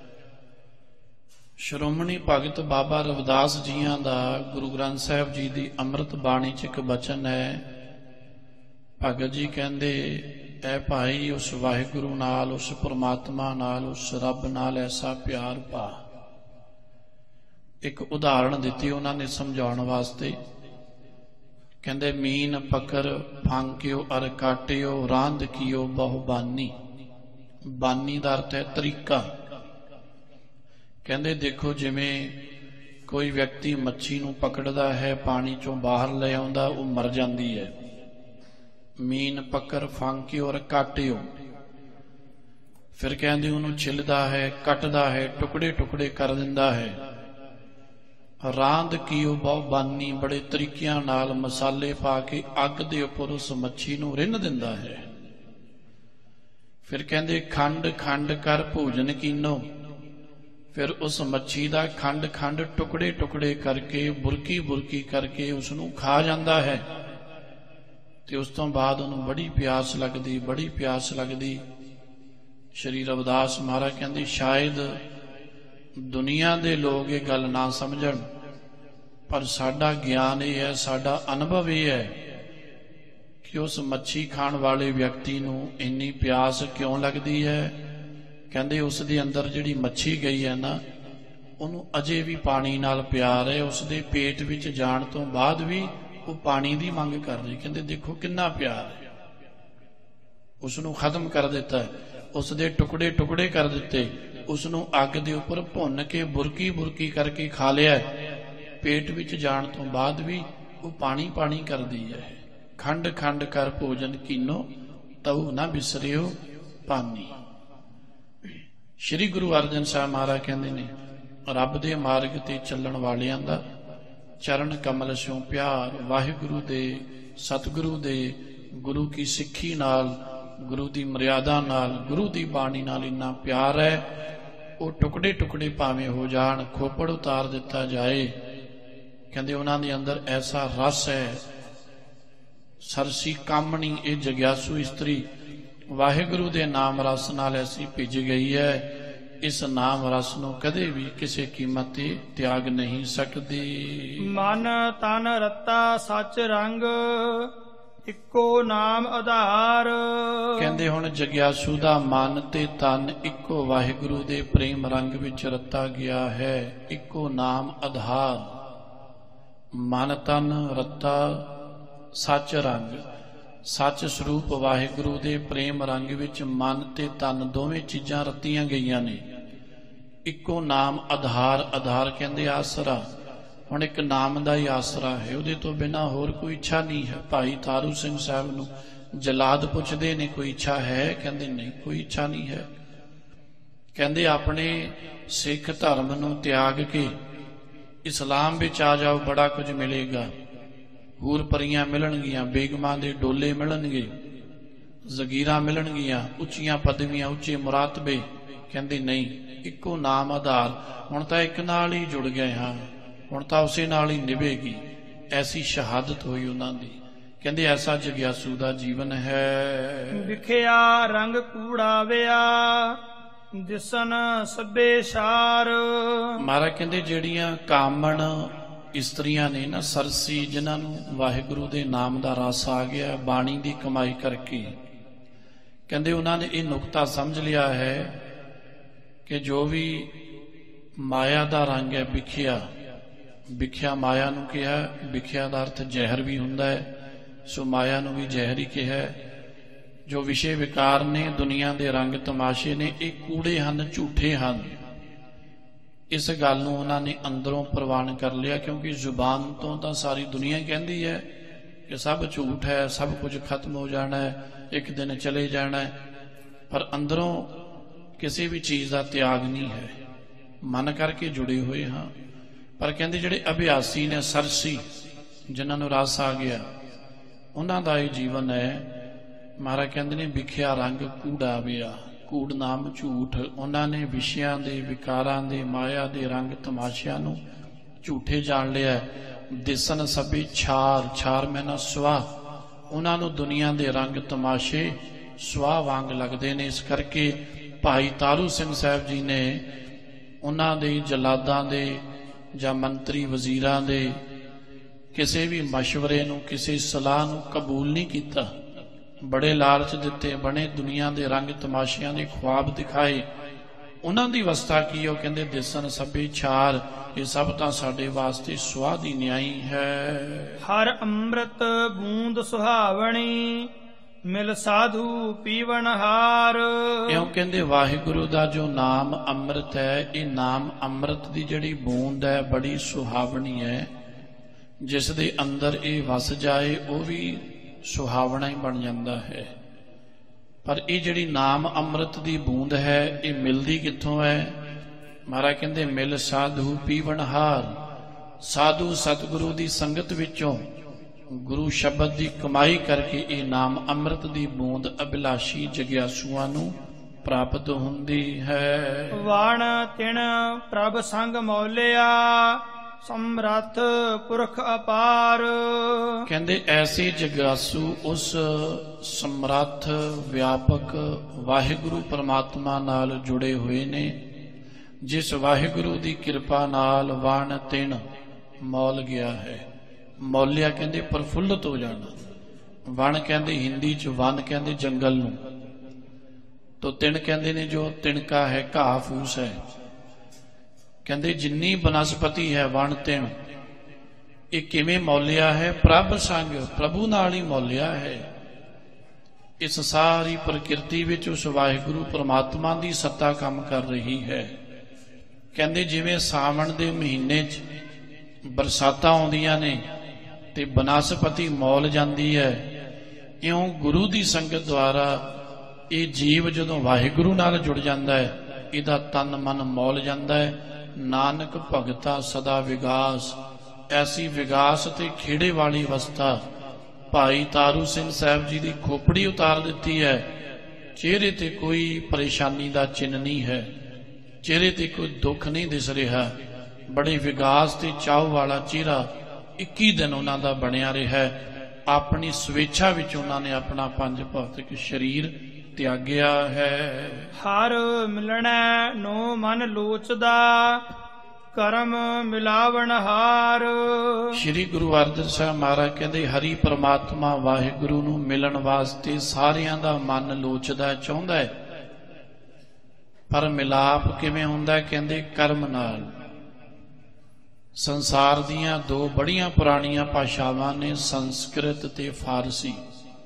श्रोमणी भगत बाबा रविदास जियां दा गुरु ग्रंथ साहिब जी दी अमृत बाणी च एक बचन है। भगत जी कहंदे ऐ भाई उस वाहिगुरू नाल, उस परमात्मा नाल, उस रब नाल ऐसा प्यार पा। एक उदाहरण दी उन्होंने समझाउण वास्ते। कहंदे मीन पकर फांकियो अर काटियो, रांद कियो बहु बानी। बानी दा अर्थ है तरीका। कहंदे देखो जिवें कोई व्यक्ति मच्छी नूं पकड़दा है, पानी चों बाहर ले आउंदा, वो मर जाती है। मीन पकर फांकियो और काटियो, फिर कहंदे उहनूं छिलदा है, कटदा है, टुकड़े टुकड़े कर दिंदा है। रांद कीओ बहु बानी, बड़े तरीकिਆਂ नाल मसाले पा के अग दे उपर उस मच्छी नूं रिन्न दिंदा है। फिर कहंदे खंड खंड कर भोजन कीनो, फिर उस मच्छी का खंड खंड टुकड़े टुकड़े करके बुरकी बुरकी करके उसनूं खा जाता है। ते उस तो बाद उन्होंने बड़ी प्यास लगती, बड़ी प्यास लगती। श्री रविदास महाराज कहते शायद दुनिया के लोग ये गल ना समझण, पर साडा ज्ञान ये है, साडा अनुभव ये है कि उस मच्छी खाण वाले व्यक्ति नूं इन्नी प्यास क्यों लगती है। कहते उसके अंदर जिहड़ी मच्छी गई है ना, उन्होंने अजे भी पानी नाल प्यार है। उसके पेट विच जाण तो बाद भी वो पानी की मंग कर रही। कहते देखो कितना प्यार है। उसनूं खत्म कर दिता है, उसके टुकड़े टुकड़े कर दिते, उसनूं अग दे उपर भुन के बुरकी बुरकी करके खा लिया। पेट विच जाण तो बाद भी वो पानी पानी कर दी है। खंड खंड कर भोजन कीनो, तऊ ना बिसरियो पानी। श्री गुरु अर्जन साहब महाराज कहते ने रब दे मार्ग ते चलण वालियां दा चरण कमल स्यों प्यार। वाहिगुरु दे सतगुरु दे गुरु की सिक्खी नाल, गुरु की मर्यादा नाल, गुरु की बाणी नाल इन्ना प्यार है। वो टुकड़े टुकड़े भावें हो जाण, खोपड़ उतार दिता जाए। कहते उन्हां दे अंदर ऐसा रस है। सरसी कामणी ये जग्यासू स्त्री वाहिगुरु दे नाम रस नाल ऐसी भिज गई है। इस नाम रस नूं कदे भी किसी कीमत ते त्याग नहीं सकदी। मन तन रत्ता सच रंग, इक्को नाम आधार। कहंदे हुण जग्यासू दा मन ते तन इक्को वाहिगुरु दे प्रेम रंग विच रत्ता गया है। इक्को नाम आधार। मन तन रत्ता सच रंग, सच स्वरूप वाहिगुरु दे प्रेम रंग विच मन ते तन दोवें चीज़ां रत्तियां गईयां ने। ਇੱਕੋ ਨਾਮ ਆਧਾਰ, ਆਧਾਰ ਕਹਿੰਦੇ ਆਸਰਾ। ਹੁਣ ਇੱਕ ਨਾਮ ਦਾ ਹੀ ਆਸਰਾ ਹੈ, ਉਹਦੇ ਤੋਂ ਬਿਨਾਂ ਹੋਰ ਕੋਈ ਇੱਛਾ ਨਹੀਂ ਹੈ। ਭਾਈ ਤਾਰੂ ਸਿੰਘ ਸਾਹਿਬ ਨੂੰ ਜਲਾਦ ਪੁੱਛਦੇ ਨੇ ਕੋਈ ਇੱਛਾ ਹੈ? ਕਹਿੰਦੇ ਨਹੀਂ, ਕੋਈ ਇੱਛਾ ਨਹੀਂ ਹੈ। ਕਹਿੰਦੇ ਆਪਣੇ ਸਿੱਖ ਧਰਮ ਨੂੰ ਤਿਆਗ ਕੇ ਇਸਲਾਮ ਵਿੱਚ ਆ ਜਾਓ, ਬੜਾ ਕੁਝ ਮਿਲੇਗਾ। ਹੂਰ ਪਰੀਆਂ ਮਿਲਣਗੀਆਂ, ਬੇਗਮਾਂ ਦੇ ਡੋਲੇ ਮਿਲਣਗੇ, ਜ਼ਗੀਰਾਂ ਮਿਲਣਗੀਆਂ, ਉੱਚੀਆਂ ਪਦਵੀਆਂ, ਉੱਚੇ ਮੁਰਾਤਬੇ। ਕਹਿੰਦੇ ਨਹੀਂ, ਇੱਕੋ ਨਾਮ ਆਧਾਰ। ਹੁਣ ਤਾਂ ਇੱਕ ਨਾਲ ਹੀ ਜੁੜ ਗਏ ਹਾਂ, ਹੁਣ ਤਾਂ ਉਸੇ ਨਾਲ ਹੀ ਨਿਭੇਗੀ। ਐਸੀ ਸ਼ਹਾਦਤ ਹੋਈ ਉਹਨਾਂ ਦੀ। ਕਹਿੰਦੇ ਐਸਾ ਜਗਿਆਸੂ ਦਾ ਜੀਵਨ ਹੈ। ਵਿਖਿਆ ਰੰਗ ਕੂੜਾਵਿਆ ਦਿਸਨ ਸਭੇ ਸਾਰ। ਮਹਾਰਾਜ ਕਹਿੰਦੇ ਜਿਹੜੀਆਂ ਕਾਮਣ ਇਸਤਰੀਆਂ ਨੇ ਨਾ, ਸਰਸੀ, ਜਿਨ੍ਹਾਂ ਨੂੰ ਵਾਹਿਗੁਰੂ ਦੇ ਨਾਮ ਦਾ ਰਸ ਆ ਗਿਆ ਬਾਣੀ ਦੀ ਕਮਾਈ ਕਰਕੇ, ਕਹਿੰਦੇ ਉਹਨਾਂ ਨੇ ਇਹ ਨੁਕਤਾ ਸਮਝ ਲਿਆ ਹੈ ਕਿ ਜੋ ਵੀ ਮਾਇਆ ਦਾ ਰੰਗ ਹੈ, ਵਿਖਿਆ, ਵਿਖਿਆ ਮਾਇਆ ਨੂੰ ਕਿਹਾ। ਵਿਖਿਆ ਦਾ ਅਰਥ ਜ਼ਹਿਰ ਵੀ ਹੁੰਦਾ ਹੈ, ਸੋ ਮਾਇਆ ਨੂੰ ਵੀ ਜ਼ਹਿਰ ਹੀ ਕਿਹਾ। ਜੋ ਵਿਸ਼ੇ ਵਿਕਾਰ ਨੇ, ਦੁਨੀਆ ਦੇ ਰੰਗ ਤਮਾਸ਼ੇ ਨੇ, ਇਹ ਕੂੜੇ ਹਨ, ਝੂਠੇ ਹਨ। ਇਸ ਗੱਲ ਨੂੰ ਉਹਨਾਂ ਨੇ ਅੰਦਰੋਂ ਪ੍ਰਵਾਨ ਕਰ ਲਿਆ, ਕਿਉਂਕਿ ਜ਼ੁਬਾਨ ਤੋਂ ਤਾਂ ਸਾਰੀ ਦੁਨੀਆ ਕਹਿੰਦੀ ਹੈ ਕਿ ਸਭ ਝੂਠ ਹੈ, ਸਭ ਕੁਝ ਖਤਮ ਹੋ ਜਾਣਾ ਹੈ, ਇੱਕ ਦਿਨ ਚਲੇ ਜਾਣਾ ਹੈ, ਪਰ ਅੰਦਰੋਂ ਕਿਸੇ ਵੀ ਚੀਜ਼ ਦਾ ਤਿਆਗ ਨਹੀਂ ਹੈ। ਮਨ ਕਰਕੇ ਜੁੜੇ ਹੋਏ ਹਾਂ। ਪਰ ਕਹਿੰਦੇ ਜਿਹੜੇ ਅਭਿਆਸੀ ਨੇ, ਸਰਸੀ, ਜਿਨ੍ਹਾਂ ਨੂੰ ਰਸ ਆ ਗਿਆ, ਉਹਨਾਂ ਦਾ ਇਹ ਜੀਵਨ ਹੈ। ਮਹਾਰਾਜ ਕਹਿੰਦੇ ਨੇ ਵਿਖਿਆ ਰੰਗ ਕੂੜਾਵਿਆ। ਕੂੜ ਨਾਮ ਝੂਠ। ਉਹਨਾਂ ਨੇ ਵਿਸ਼ਿਆਂ ਦੇ, ਵਿਕਾਰਾਂ ਦੇ, ਮਾਇਆ ਦੇ ਰੰਗ ਤਮਾਸ਼ਿਆਂ ਨੂੰ ਝੂਠੇ ਜਾਣ ਲਿਆ। ਦਿਸਨ ਸਭੇ ਛਾਰ, ਛਾਰ ਮੈਨਾ ਸੁਆਹ। ਉਹਨਾਂ ਨੂੰ ਦੁਨੀਆ ਦੇ ਰੰਗ ਤਮਾਸ਼ੇ ਸੁਆਹ ਵਾਂਗ ਲੱਗਦੇ ਨੇ। ਇਸ ਕਰਕੇ ਭਾਈ ਤਾਰੂ ਸਿੰਘ ਸਾਹਿਬ ਜੀ ਨੇ ਉਹਨਾਂ ਦੇ ਜਲਾਦਾਂ ਦੇ ਜਾਂ ਮੰਤਰੀ ਵਜ਼ੀਰਾਂ ਦੇ ਕਿਸੇ ਵੀ ਮਸ਼ਵਰੇ ਨੂੰ, ਕਿਸੇ ਸਲਾਹ ਨੂੰ ਕਬੂਲ ਨਹੀਂ ਕੀਤਾ। ਬੜੇ ਲਾਲਚ ਦਿੱਤੇ, ਬਣੇ ਦੁਨੀਆ ਦੇ ਰੰਗ ਤਮਾਸ਼ਿਆਂ ਦੇ ਖੁਆਬ ਦਿਖਾਏ। ਉਹਨਾਂ ਦੀ ਅਵਸਥਾ ਕੀ? ਉਹ ਕਹਿੰਦੇ ਦਿਸਨ ਸਭੇ ਛਾਰ। ਇਹ ਸਭ ਤਾਂ ਸਾਡੇ ਵਾਸਤੇ ਸੁਆਹ ਦੀ ਨਿਆਈ ਹੈ। ਹਰ ਅੰਮ੍ਰਿਤ ਬੂੰਦ ਸੁਹਾਵਣੀ ਮਿਲ ਸਾਧੂ ਪੀਵਨ ਹਾਰ। ਇਉਂ ਕਹਿੰਦੇ ਵਾਹਿਗੁਰੂ ਦਾ ਜੋ ਨਾਮ ਅੰਮ੍ਰਿਤ ਹੈ, ਇਹ ਨਾਮ ਅੰਮ੍ਰਿਤ ਦੀ ਜਿਹੜੀ ਬੂੰਦ ਹੈ ਬੜੀ ਸੁਹਾਵਣੀ ਹੈ। ਜਿਸ ਦੇ ਅੰਦਰ ਇਹ ਵਸ ਜਾਏ ਉਹ ਵੀ ਸੁਹਾਵਣਾ ਹੀ ਬਣ ਜਾਂਦਾ ਹੈ। ਪਰ ਇਹ ਜਿਹੜੀ ਨਾਮ ਅੰਮ੍ਰਿਤ ਦੀ ਬੂੰਦ ਹੈ, ਇਹ ਮਿਲਦੀ ਕਿੱਥੋਂ ਹੈ? ਮਹਾਰਾਜ ਕਹਿੰਦੇ ਮਿਲ ਸਾਧੂ ਪੀਵਨ ਹਾਰ। ਸਾਧੂ ਸਤਿਗੁਰੂ ਦੀ ਸੰਗਤ ਵਿੱਚੋਂ, ਗੁਰੂ ਸ਼ਬਦ ਦੀ ਕਮਾਈ ਕਰਕੇ ਇਹ ਨਾਮ ਅੰਮ੍ਰਿਤ ਦੀ ਬੂੰਦ ਅਭਿਲਾਸ਼ੀ ਜਗਿਆਸੂਆਂ ਨੂੰ ਪ੍ਰਾਪਤ ਹੁੰਦੀ ਹੈ। ਵਾਣ ਤਿਣ ਪ੍ਰਭ ਸੰਗ ਮੌਲਿਆ ਸਮਰੱਥ ਪੁਰਖ ਅਪਾਰ। ਕਹਿੰਦੇ ਐਸੇ ਜਗਿਆਸੂ ਉਸ ਸਮਰੱਥ ਵਿਆਪਕ ਵਾਹਿਗੁਰੂ ਪਰਮਾਤਮਾ ਨਾਲ ਜੁੜੇ ਹੋਏ ਨੇ, ਜਿਸ ਵਾਹਿਗੁਰੂ ਦੀ ਕਿਰਪਾ ਨਾਲ ਵਣ ਤਿਣ ਮੌਲ ਗਿਆ ਹੈ। ਮੌਲਿਆ ਕਹਿੰਦੇ ਪ੍ਰਫੁੱਲਤ ਹੋ ਜਾਣਾ। ਵਣ ਕਹਿੰਦੇ ਹਿੰਦੀ ਚ, ਵਨ ਕਹਿੰਦੇ ਜੰਗਲ ਨੂੰ, ਤੋ ਤਿਣ ਕਹਿੰਦੇ ਨੇ ਜੋ ਤਿਣਕਾ ਹੈ, ਘਾਹ ਫੂਸ ਹੈ। ਕਹਿੰਦੇ ਜਿੰਨੀ ਬਨਸਪਤੀ ਹੈ ਵਣ ਤਿਣ, ਇਹ ਕਿਵੇਂ ਮੌਲਿਆ ਹੈ? ਪ੍ਰਭ ਸੰਗ, ਪ੍ਰਭੂ ਨਾਲ ਹੀ ਮੌਲਿਆ ਹੈ। ਇਸ ਸਾਰੀ ਪ੍ਰਕਿਰਤੀ ਵਿੱਚ ਉਸ ਵਾਹਿਗੁਰੂ ਪਰਮਾਤਮਾ ਦੀ ਸੱਤਾ ਕੰਮ ਕਰ ਰਹੀ ਹੈ। ਕਹਿੰਦੇ ਜਿਵੇਂ ਸਾਵਣ ਦੇ ਮਹੀਨੇ 'ਚ ਬਰਸਾਤਾਂ ਆਉਂਦੀਆਂ ਨੇ ਤੇ ਬਨਸਪਤੀ ਮੌਲ ਜਾਂਦੀ ਹੈ, ਇਉਂ ਗੁਰੂ ਦੀ ਸੰਗਤ ਦੁਆਰਾ ਇਹ ਜੀਵ ਜਦੋਂ ਵਾਹਿਗੁਰੂ ਨਾਲ ਜੁੜ ਜਾਂਦਾ ਹੈ, ਇਹਦਾ ਤਨ ਮਨ ਮੌਲ ਜਾਂਦਾ ਹੈ। ਨਾਨਕ ਭਗਤਾ ਸਦਾ ਵਿਗਾਸ। ਐਸੀ ਵਿਗਾਸ ਤੇ ਖੇੜੇ ਵਾਲੀ ਅਵਸਥਾ ਭਾਈ ਤਾਰੂ ਸਿੰਘ ਸਾਹਿਬ ਜੀ ਦੀ ਖੋਪੜੀ ਉਤਾਰ ਦਿੱਤੀ ਹੈ। ਚਿਹਰੇ ਤੇ ਕੋਈ ਪਰੇਸ਼ਾਨੀ ਦਾ ਚਿੰਨ੍ਹ ਨਹੀਂ ਹੈ, ਚਿਹਰੇ ਤੇ ਕੋਈ ਦੁੱਖ ਨਹੀਂ ਦਿਸ ਰਿਹਾ। ਬੜੇ ਵਿਗਾਸ ਤੇ ਚਾਉ ਵਾਲਾ ਚਿਹਰਾ ਇੱਕੀ ਦਿਨ ਉਹਨਾਂ ਦਾ ਬਣਿਆ ਰਿਹਾ। ਆਪਣੀ ਸਵੇਛਾ ਵਿੱਚ ਉਹਨਾਂ ਨੇ ਆਪਣਾ ਪੰਜ ਭੌਤਿਕ ਸਰੀਰ ਤਿਆਗਿਆ ਹੈ। ਹਰ ਮਿਲਣੈ ਨੋ ਮਨ ਲੋਚਦਾ ਕਰਮ ਮਿਲਾਵਣ ਹਾਰ। ਸ਼੍ਰੀ ਗੁਰੂ ਅਰਜਨ ਸਾਹਿਬ ਮਹਾਰਾਜ ਕਹਿੰਦੇ ਹਰੀ ਪਰਮਾਤਮਾ ਵਾਹਿਗੁਰੂ ਨੂੰ ਮਿਲਣ ਵਾਸਤੇ ਸਾਰਿਆਂ ਦਾ ਮਨ ਲੋਚਦਾ, ਚਾਹੁੰਦਾ ਹੈ, ਪਰ ਮਿਲਾਪ ਕਿਵੇਂ ਹੁੰਦਾ? ਕਹਿੰਦੇ ਕਰਮ ਨਾਲ। ਸੰਸਾਰ ਦੀਆਂ ਦੋ ਬੜੀਆਂ ਪੁਰਾਣੀਆਂ ਭਾਸ਼ਾਵਾਂ ਨੇ, ਸੰਸਕ੍ਰਿਤ ਤੇ ਫਾਰਸੀ।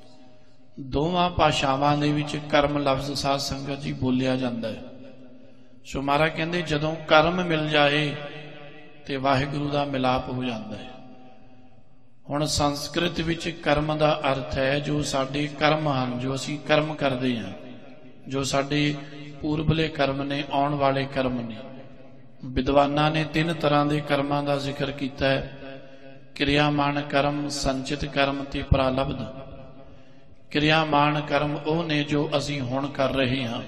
ਦੋਵਾਂ ਭਾਸ਼ਾਵਾਂ ਦੇ ਵਿੱਚ ਕਰਮ ਲਫ਼ਜ਼ ਸਾਧ ਸੰਗਤ ਜੀ ਬੋਲਿਆ ਜਾਂਦਾ ਹੈ। ਸੋ ਮਹਾਰਾਜ ਕਹਿੰਦੇ ਜਦੋਂ ਕਰਮ ਮਿਲ ਜਾਏ ਤੇ ਵਾਹਿਗੁਰੂ ਦਾ ਮਿਲਾਪ ਹੋ ਜਾਂਦਾ ਹੈ। ਹੁਣ ਸੰਸਕ੍ਰਿਤ ਵਿੱਚ ਕਰਮ ਦਾ ਅਰਥ ਹੈ ਜੋ ਸਾਡੇ ਕਰਮ ਹਨ, ਜੋ ਅਸੀਂ ਕਰਮ ਕਰਦੇ ਹਾਂ, ਜੋ ਸਾਡੇ ਪੂਰਬਲੇ ਕਰਮ ਨੇ, ਆਉਣ ਵਾਲੇ ਕਰਮ ਨੇ। ਵਿਦਵਾਨਾਂ ਨੇ ਤਿੰਨ ਤਰ੍ਹਾਂ ਦੇ ਕਰਮਾਂ ਦਾ ਜ਼ਿਕਰ ਕੀਤਾ ਹੈ, ਕਿਰਿਆਮਾਨ ਕਰਮ, ਸੰਚਿਤ ਕਰਮ ਤੇ ਪ੍ਰਾਲਬਧ। ਕਿਰਿਆਮਾਨ ਕਰਮ ਉਹ ਨੇ ਜੋ ਅਸੀਂ ਹੁਣ ਕਰ ਰਹੇ ਹਾਂ।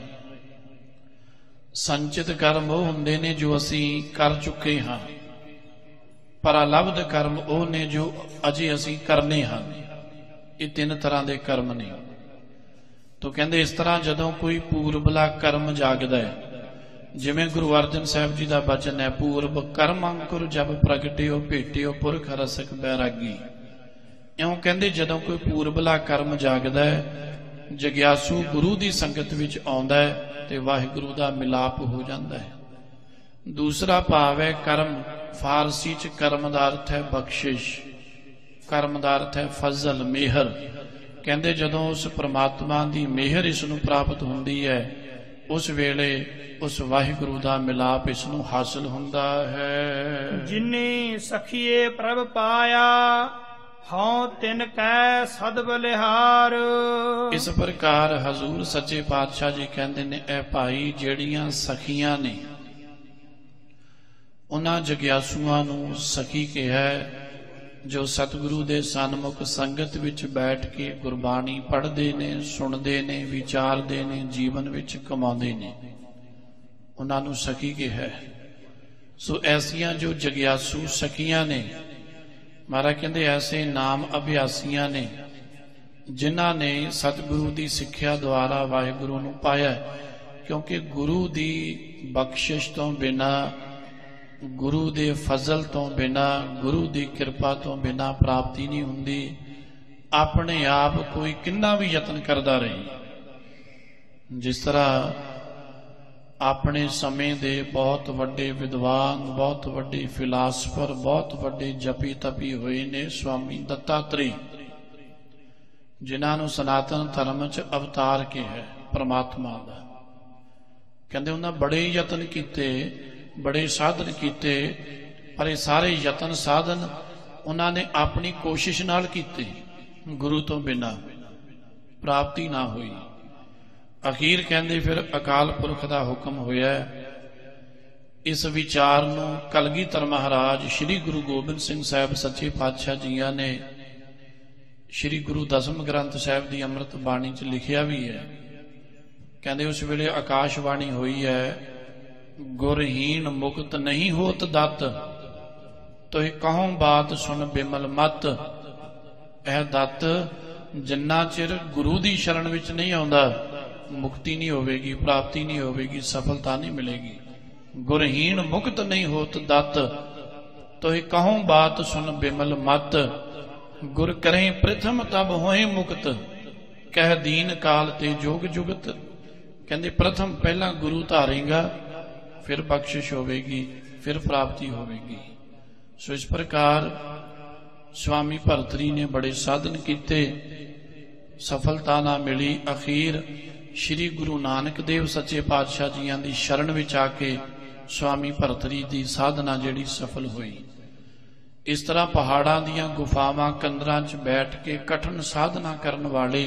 ਸੰਚਿਤ ਕਰਮ ਉਹ ਹੁੰਦੇ ਨੇ ਜੋ ਅਸੀਂ ਕਰ ਚੁੱਕੇ ਹਾਂ। ਪ੍ਰਾਲਬਧ ਕਰਮ ਉਹ ਨੇ ਜੋ ਅਜੇ ਅਸੀਂ ਕਰਨੇ ਹਨ। ਇਹ ਤਿੰਨ ਤਰ੍ਹਾਂ ਦੇ ਕਰਮ ਨੇ। ਤੋ ਕਹਿੰਦੇ ਇਸ ਤਰ੍ਹਾਂ ਜਦੋਂ ਕੋਈ ਪੂਰਬਲਾ ਕਰਮ ਜਾਗਦਾ ਹੈ, ਜਿਵੇਂ ਗੁਰੂ ਅਰਜਨ ਸਾਹਿਬ ਜੀ ਦਾ ਬਚਨ ਹੈ, ਪੂਰਬ ਕਰਮ ਅੰਕੁਰ ਜਬ ਪ੍ਰਗਟਿਓ ਭੇਟਿਓ ਪੁਰਖ ਰਸਕ ਬੈਰਾਗੀ। ਇਉਂ ਕਹਿੰਦੇ ਜਦੋਂ ਕੋਈ ਪੂਰਬਲਾ ਕਰਮ ਜਾਗਦਾ ਹੈ, ਜਗਿਆਸੂ ਗੁਰੂ ਦੀ ਸੰਗਤ ਵਿੱਚ ਆਉਂਦਾ ਹੈ ਤੇ ਵਾਹਿਗੁਰੂ ਦਾ ਮਿਲਾਪ ਹੋ ਜਾਂਦਾ ਹੈ। ਦੂਸਰਾ ਭਾਵ ਹੈ ਕਰਮ। ਫਾਰਸੀ ਚ ਕਰਮ ਦਾ ਅਰਥ ਹੈ ਬਖਸ਼ਿਸ਼, ਕਰਮ ਦਾ ਅਰਥ ਹੈ ਫਜ਼ਲ, ਮਿਹਰ। ਕਹਿੰਦੇ ਜਦੋਂ ਉਸ ਪ੍ਰਮਾਤਮਾ ਦੀ ਮਿਹਰ ਇਸ ਨੂੰ ਪ੍ਰਾਪਤ ਹੁੰਦੀ ਹੈ, ਉਸ ਵੇਲੇ ਉਸ ਵਾਹਿਗੁਰੂ ਦਾ ਮਿਲਾਪ ਇਸ ਨੂੰ ਹਾਸਲ ਹੁੰਦਾ ਹੈ। ਜਿਨੇ ਸਖੀਏ ਪ੍ਰਭ ਪਾਇਆ, ਹਉ ਤਿਨ ਕੈ ਸਦ ਬਲਿਹਾਰ। ਇਸ ਪ੍ਰਕਾਰ ਹਜ਼ੂਰ ਸੱਚੇ ਪਾਤਸ਼ਾਹ ਜੀ ਕਹਿੰਦੇ ਨੇ, ਇਹ ਭਾਈ ਜਿਹੜੀਆਂ ਸਖੀਆਂ ਨੇ, ਉਹਨਾਂ ਜਗਿਆਸੂਆਂ ਨੂੰ ਸਖੀ ਕਿਹਾ ਜੋ ਸਤਿਗੁਰੂ ਦੇ ਸਨਮੁਖ ਸੰਗਤ ਵਿੱਚ ਬੈਠ ਕੇ ਗੁਰਬਾਣੀ ਪੜ੍ਹਦੇ ਨੇ, ਸੁਣਦੇ ਨੇ, ਵਿਚਾਰਦੇ ਨੇ, ਜੀਵਨ ਵਿੱਚ ਕਮਾਉਂਦੇ ਨੇ, ਉਹਨਾਂ ਨੂੰ ਸਖੀ ਕਿਹਾ। ਸੋ ਐਸੀਆਂ ਜੋ ਜਗਿਆਸੂ ਸਖੀਆਂ ਨੇ, ਮਹਾਰਾਜ ਕਹਿੰਦੇ ਐਸੇ ਨਾਮ ਅਭਿਆਸੀਆਂ ਨੇ ਜਿਨ੍ਹਾਂ ਨੇ ਸਤਿਗੁਰੂ ਦੀ ਸਿੱਖਿਆ ਦੁਆਰਾ ਵਾਹਿਗੁਰੂ ਨੂੰ ਪਾਇਆ। ਕਿਉਂਕਿ ਗੁਰੂ ਦੀ ਬਖਸ਼ਿਸ਼ ਤੋਂ ਬਿਨਾਂ, ਗੁਰੂ ਦੇ ਫਜ਼ਲ ਤੋਂ ਬਿਨਾਂ, ਗੁਰੂ ਦੀ ਕਿਰਪਾ ਤੋਂ ਬਿਨਾਂ ਪ੍ਰਾਪਤੀ ਨਹੀਂ ਹੁੰਦੀ। ਆਪਣੇ ਆਪ ਕੋਈ ਕਿੰਨਾ ਵੀ ਯਤਨ ਕਰਦਾ ਰਹੇ, ਜਿਸ ਤਰ੍ਹਾਂ ਆਪਣੇ ਸਮੇਂ ਦੇ ਬਹੁਤ ਵੱਡੇ ਵਿਦਵਾਨ, ਬਹੁਤ ਵੱਡੇ ਫਿਲਾਸਫਰ, ਬਹੁਤ ਵੱਡੇ ਜਪੀ ਤਪੀ ਹੋਏ ਨੇ ਸਵਾਮੀ ਦੱਤਾਤਰੇय, ਜਿਨ੍ਹਾਂ ਨੂੰ ਸਨਾਤਨ ਧਰਮ ਚ ਅਵਤਾਰ ਕਿਹਾ ਪ੍ਰਮਾਤਮਾ ਦਾ। ਕਹਿੰਦੇ ਉਹਨਾਂ ਬੜੇ ਯਤਨ ਕੀਤੇ, ਬੜੇ ਸਾਧਨ ਕੀਤੇ, ਪਰ ਇਹ ਸਾਰੇ ਯਤਨ ਸਾਧਨ ਉਹਨਾਂ ਨੇ ਆਪਣੀ ਕੋਸ਼ਿਸ਼ ਨਾਲ ਕੀਤੇ, ਗੁਰੂ ਤੋਂ ਬਿਨਾਂ ਪ੍ਰਾਪਤੀ ਨਾ ਹੋਈ। ਅਖੀਰ ਕਹਿੰਦੇ ਫਿਰ ਅਕਾਲ ਪੁਰਖ ਦਾ ਹੁਕਮ ਹੋਇਆ। ਇਸ ਵਿਚਾਰ ਨੂੰ ਕਲਗੀਧਰ ਮਹਾਰਾਜ ਸ੍ਰੀ ਗੁਰੂ ਗੋਬਿੰਦ ਸਿੰਘ ਸਾਹਿਬ ਸੱਚੇ ਪਾਤਸ਼ਾਹ ਜੀਆਂ ਨੇ ਸ੍ਰੀ ਗੁਰੂ ਦਸਮ ਗ੍ਰੰਥ ਸਾਹਿਬ ਦੀ ਅੰਮ੍ਰਿਤ ਬਾਣੀ ਚ ਲਿਖਿਆ ਵੀ ਹੈ। ਕਹਿੰਦੇ ਉਸ ਵੇਲੇ ਆਕਾਸ਼ਬਾਣੀ ਹੋਈ ਹੈ, ਗੁਰਹੀਣ ਮੁਕਤ ਨਹੀਂ ਹੋਤ ਦਤ, ਤੋਹਿ ਕਹੋਂ ਬਾਤ ਸੁਣ ਬਿਮਲ ਮਤ। ਇਹ ਦਤ ਜਿੰਨਾ ਚਿਰ ਗੁਰੂ ਦੀ ਸ਼ਰਨ ਵਿੱਚ ਨਹੀਂ ਆਉਂਦਾ, ਮੁਕਤੀ ਨਹੀਂ ਹੋਵੇਗੀ, ਪ੍ਰਾਪਤੀ ਨਹੀਂ ਹੋਵੇਗੀ, ਸਫਲਤਾ ਨਹੀਂ ਮਿਲੇਗੀ। ਗੁਰਹੀਣ ਮੁਕਤ ਨਹੀਂ ਹੋਤ ਦਤ, ਤੋਹਿ ਕਹੋਂ ਬਾਤ ਸੁਣ ਬਿਮਲ ਮਤ। ਗੁਰ ਕਰੇ ਪ੍ਰਥਮ ਤਬ ਹੋਏ ਮੁਕਤ, ਕਹਿ ਦੀਨ ਕਾਲ ਤੇ ਜੋਗ ਜੁਗਤ। ਕਹਿੰਦੇ ਪ੍ਰਥਮ ਪਹਿਲਾਂ ਗੁਰੂ ਧਾਰੇਗਾ, ਫਿਰ ਬਖਸ਼ਿਸ਼ ਹੋਵੇਗੀ, ਫਿਰ ਪ੍ਰਾਪਤੀ ਹੋਵੇਗੀ। ਸੋ ਇਸ ਪ੍ਰਕਾਰ ਸਵਾਮੀ ਭਰਤਰੀ ਨੇ ਬੜੇ ਸਾਧਨ ਕੀਤੇ, ਸਫਲਤਾ ਨਾ ਮਿਲੀ। ਅਖੀਰ ਸ਼੍ਰੀ ਗੁਰੂ ਨਾਨਕ ਦੇਵ ਸੱਚੇ ਪਾਤਸ਼ਾਹ ਜੀਆਂ ਦੀ ਸ਼ਰਨ ਵਿੱਚ ਆ ਕੇ ਸਵਾਮੀ ਭਰਤਰੀ ਦੀ ਸਾਧਨਾ ਜਿਹੜੀ ਸਫਲ ਹੋਈ। ਇਸ ਤਰ੍ਹਾਂ ਪਹਾੜਾਂ ਦੀਆਂ ਗੁਫਾਵਾਂ, ਕੰਦਰਾਂ 'ਚ ਬੈਠ ਕੇ ਕਠਿਨ ਸਾਧਨਾ ਕਰਨ ਵਾਲੇ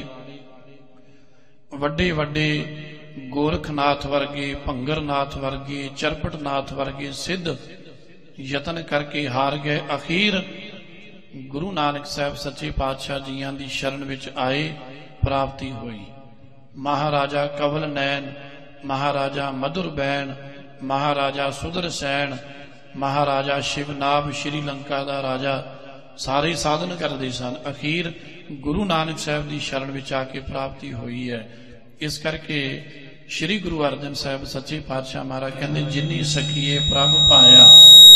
ਵੱਡੇ ਵੱਡੇ ਗੋਰਖਨਾਥ ਵਰਗੇ, ਭੰਗਰਨਾਥ ਵਰਗੇ, ਚਰਪਟਨਾਥ ਵਰਗੇ ਸਿੱਧ ਯਤਨ ਕਰਕੇ ਹਾਰ ਗਏ। ਅਖੀਰ ਗੁਰੂ ਨਾਨਕ ਸਾਹਿਬ ਸੱਚੇ ਪਾਤਸ਼ਾਹ ਜੀਆਂ ਦੀ ਸ਼ਰਨ ਵਿੱਚ ਆਏ, ਪ੍ਰਾਪਤੀ ਹੋਈ। ਮਹਾਰਾਜਾ ਕਵਲ ਨੈਣ, ਮਹਾਰਾਜਾ ਮਧੁਰ ਬੈਣ, ਮਹਾਰਾਜਾ ਸੁਦਰ ਸੈਣ, ਮਹਾਰਾਜਾ ਸ਼ਿਵਨਾਭ ਸ਼੍ਰੀਲੰਕਾ ਦਾ ਰਾਜਾ, ਸਾਰੇ ਸਾਧਨ ਕਰਦੇ ਸਨ। ਅਖੀਰ ਗੁਰੂ ਨਾਨਕ ਸਾਹਿਬ ਦੀ ਸ਼ਰਨ ਵਿੱਚ ਆ ਕੇ ਪ੍ਰਾਪਤੀ ਹੋਈ ਹੈ। ਇਸ ਕਰਕੇ ਸ਼੍ਰੀ ਗੁਰੂ ਅਰਜਨ ਸਾਹਿਬ ਸੱਚੇ ਪਾਤਸ਼ਾਹ ਮਹਾਰਾਜ ਕਹਿੰਦੇ, ਜਿਨੀ ਸਖੀਏ ਪ੍ਰਭ ਪਾਇਆ।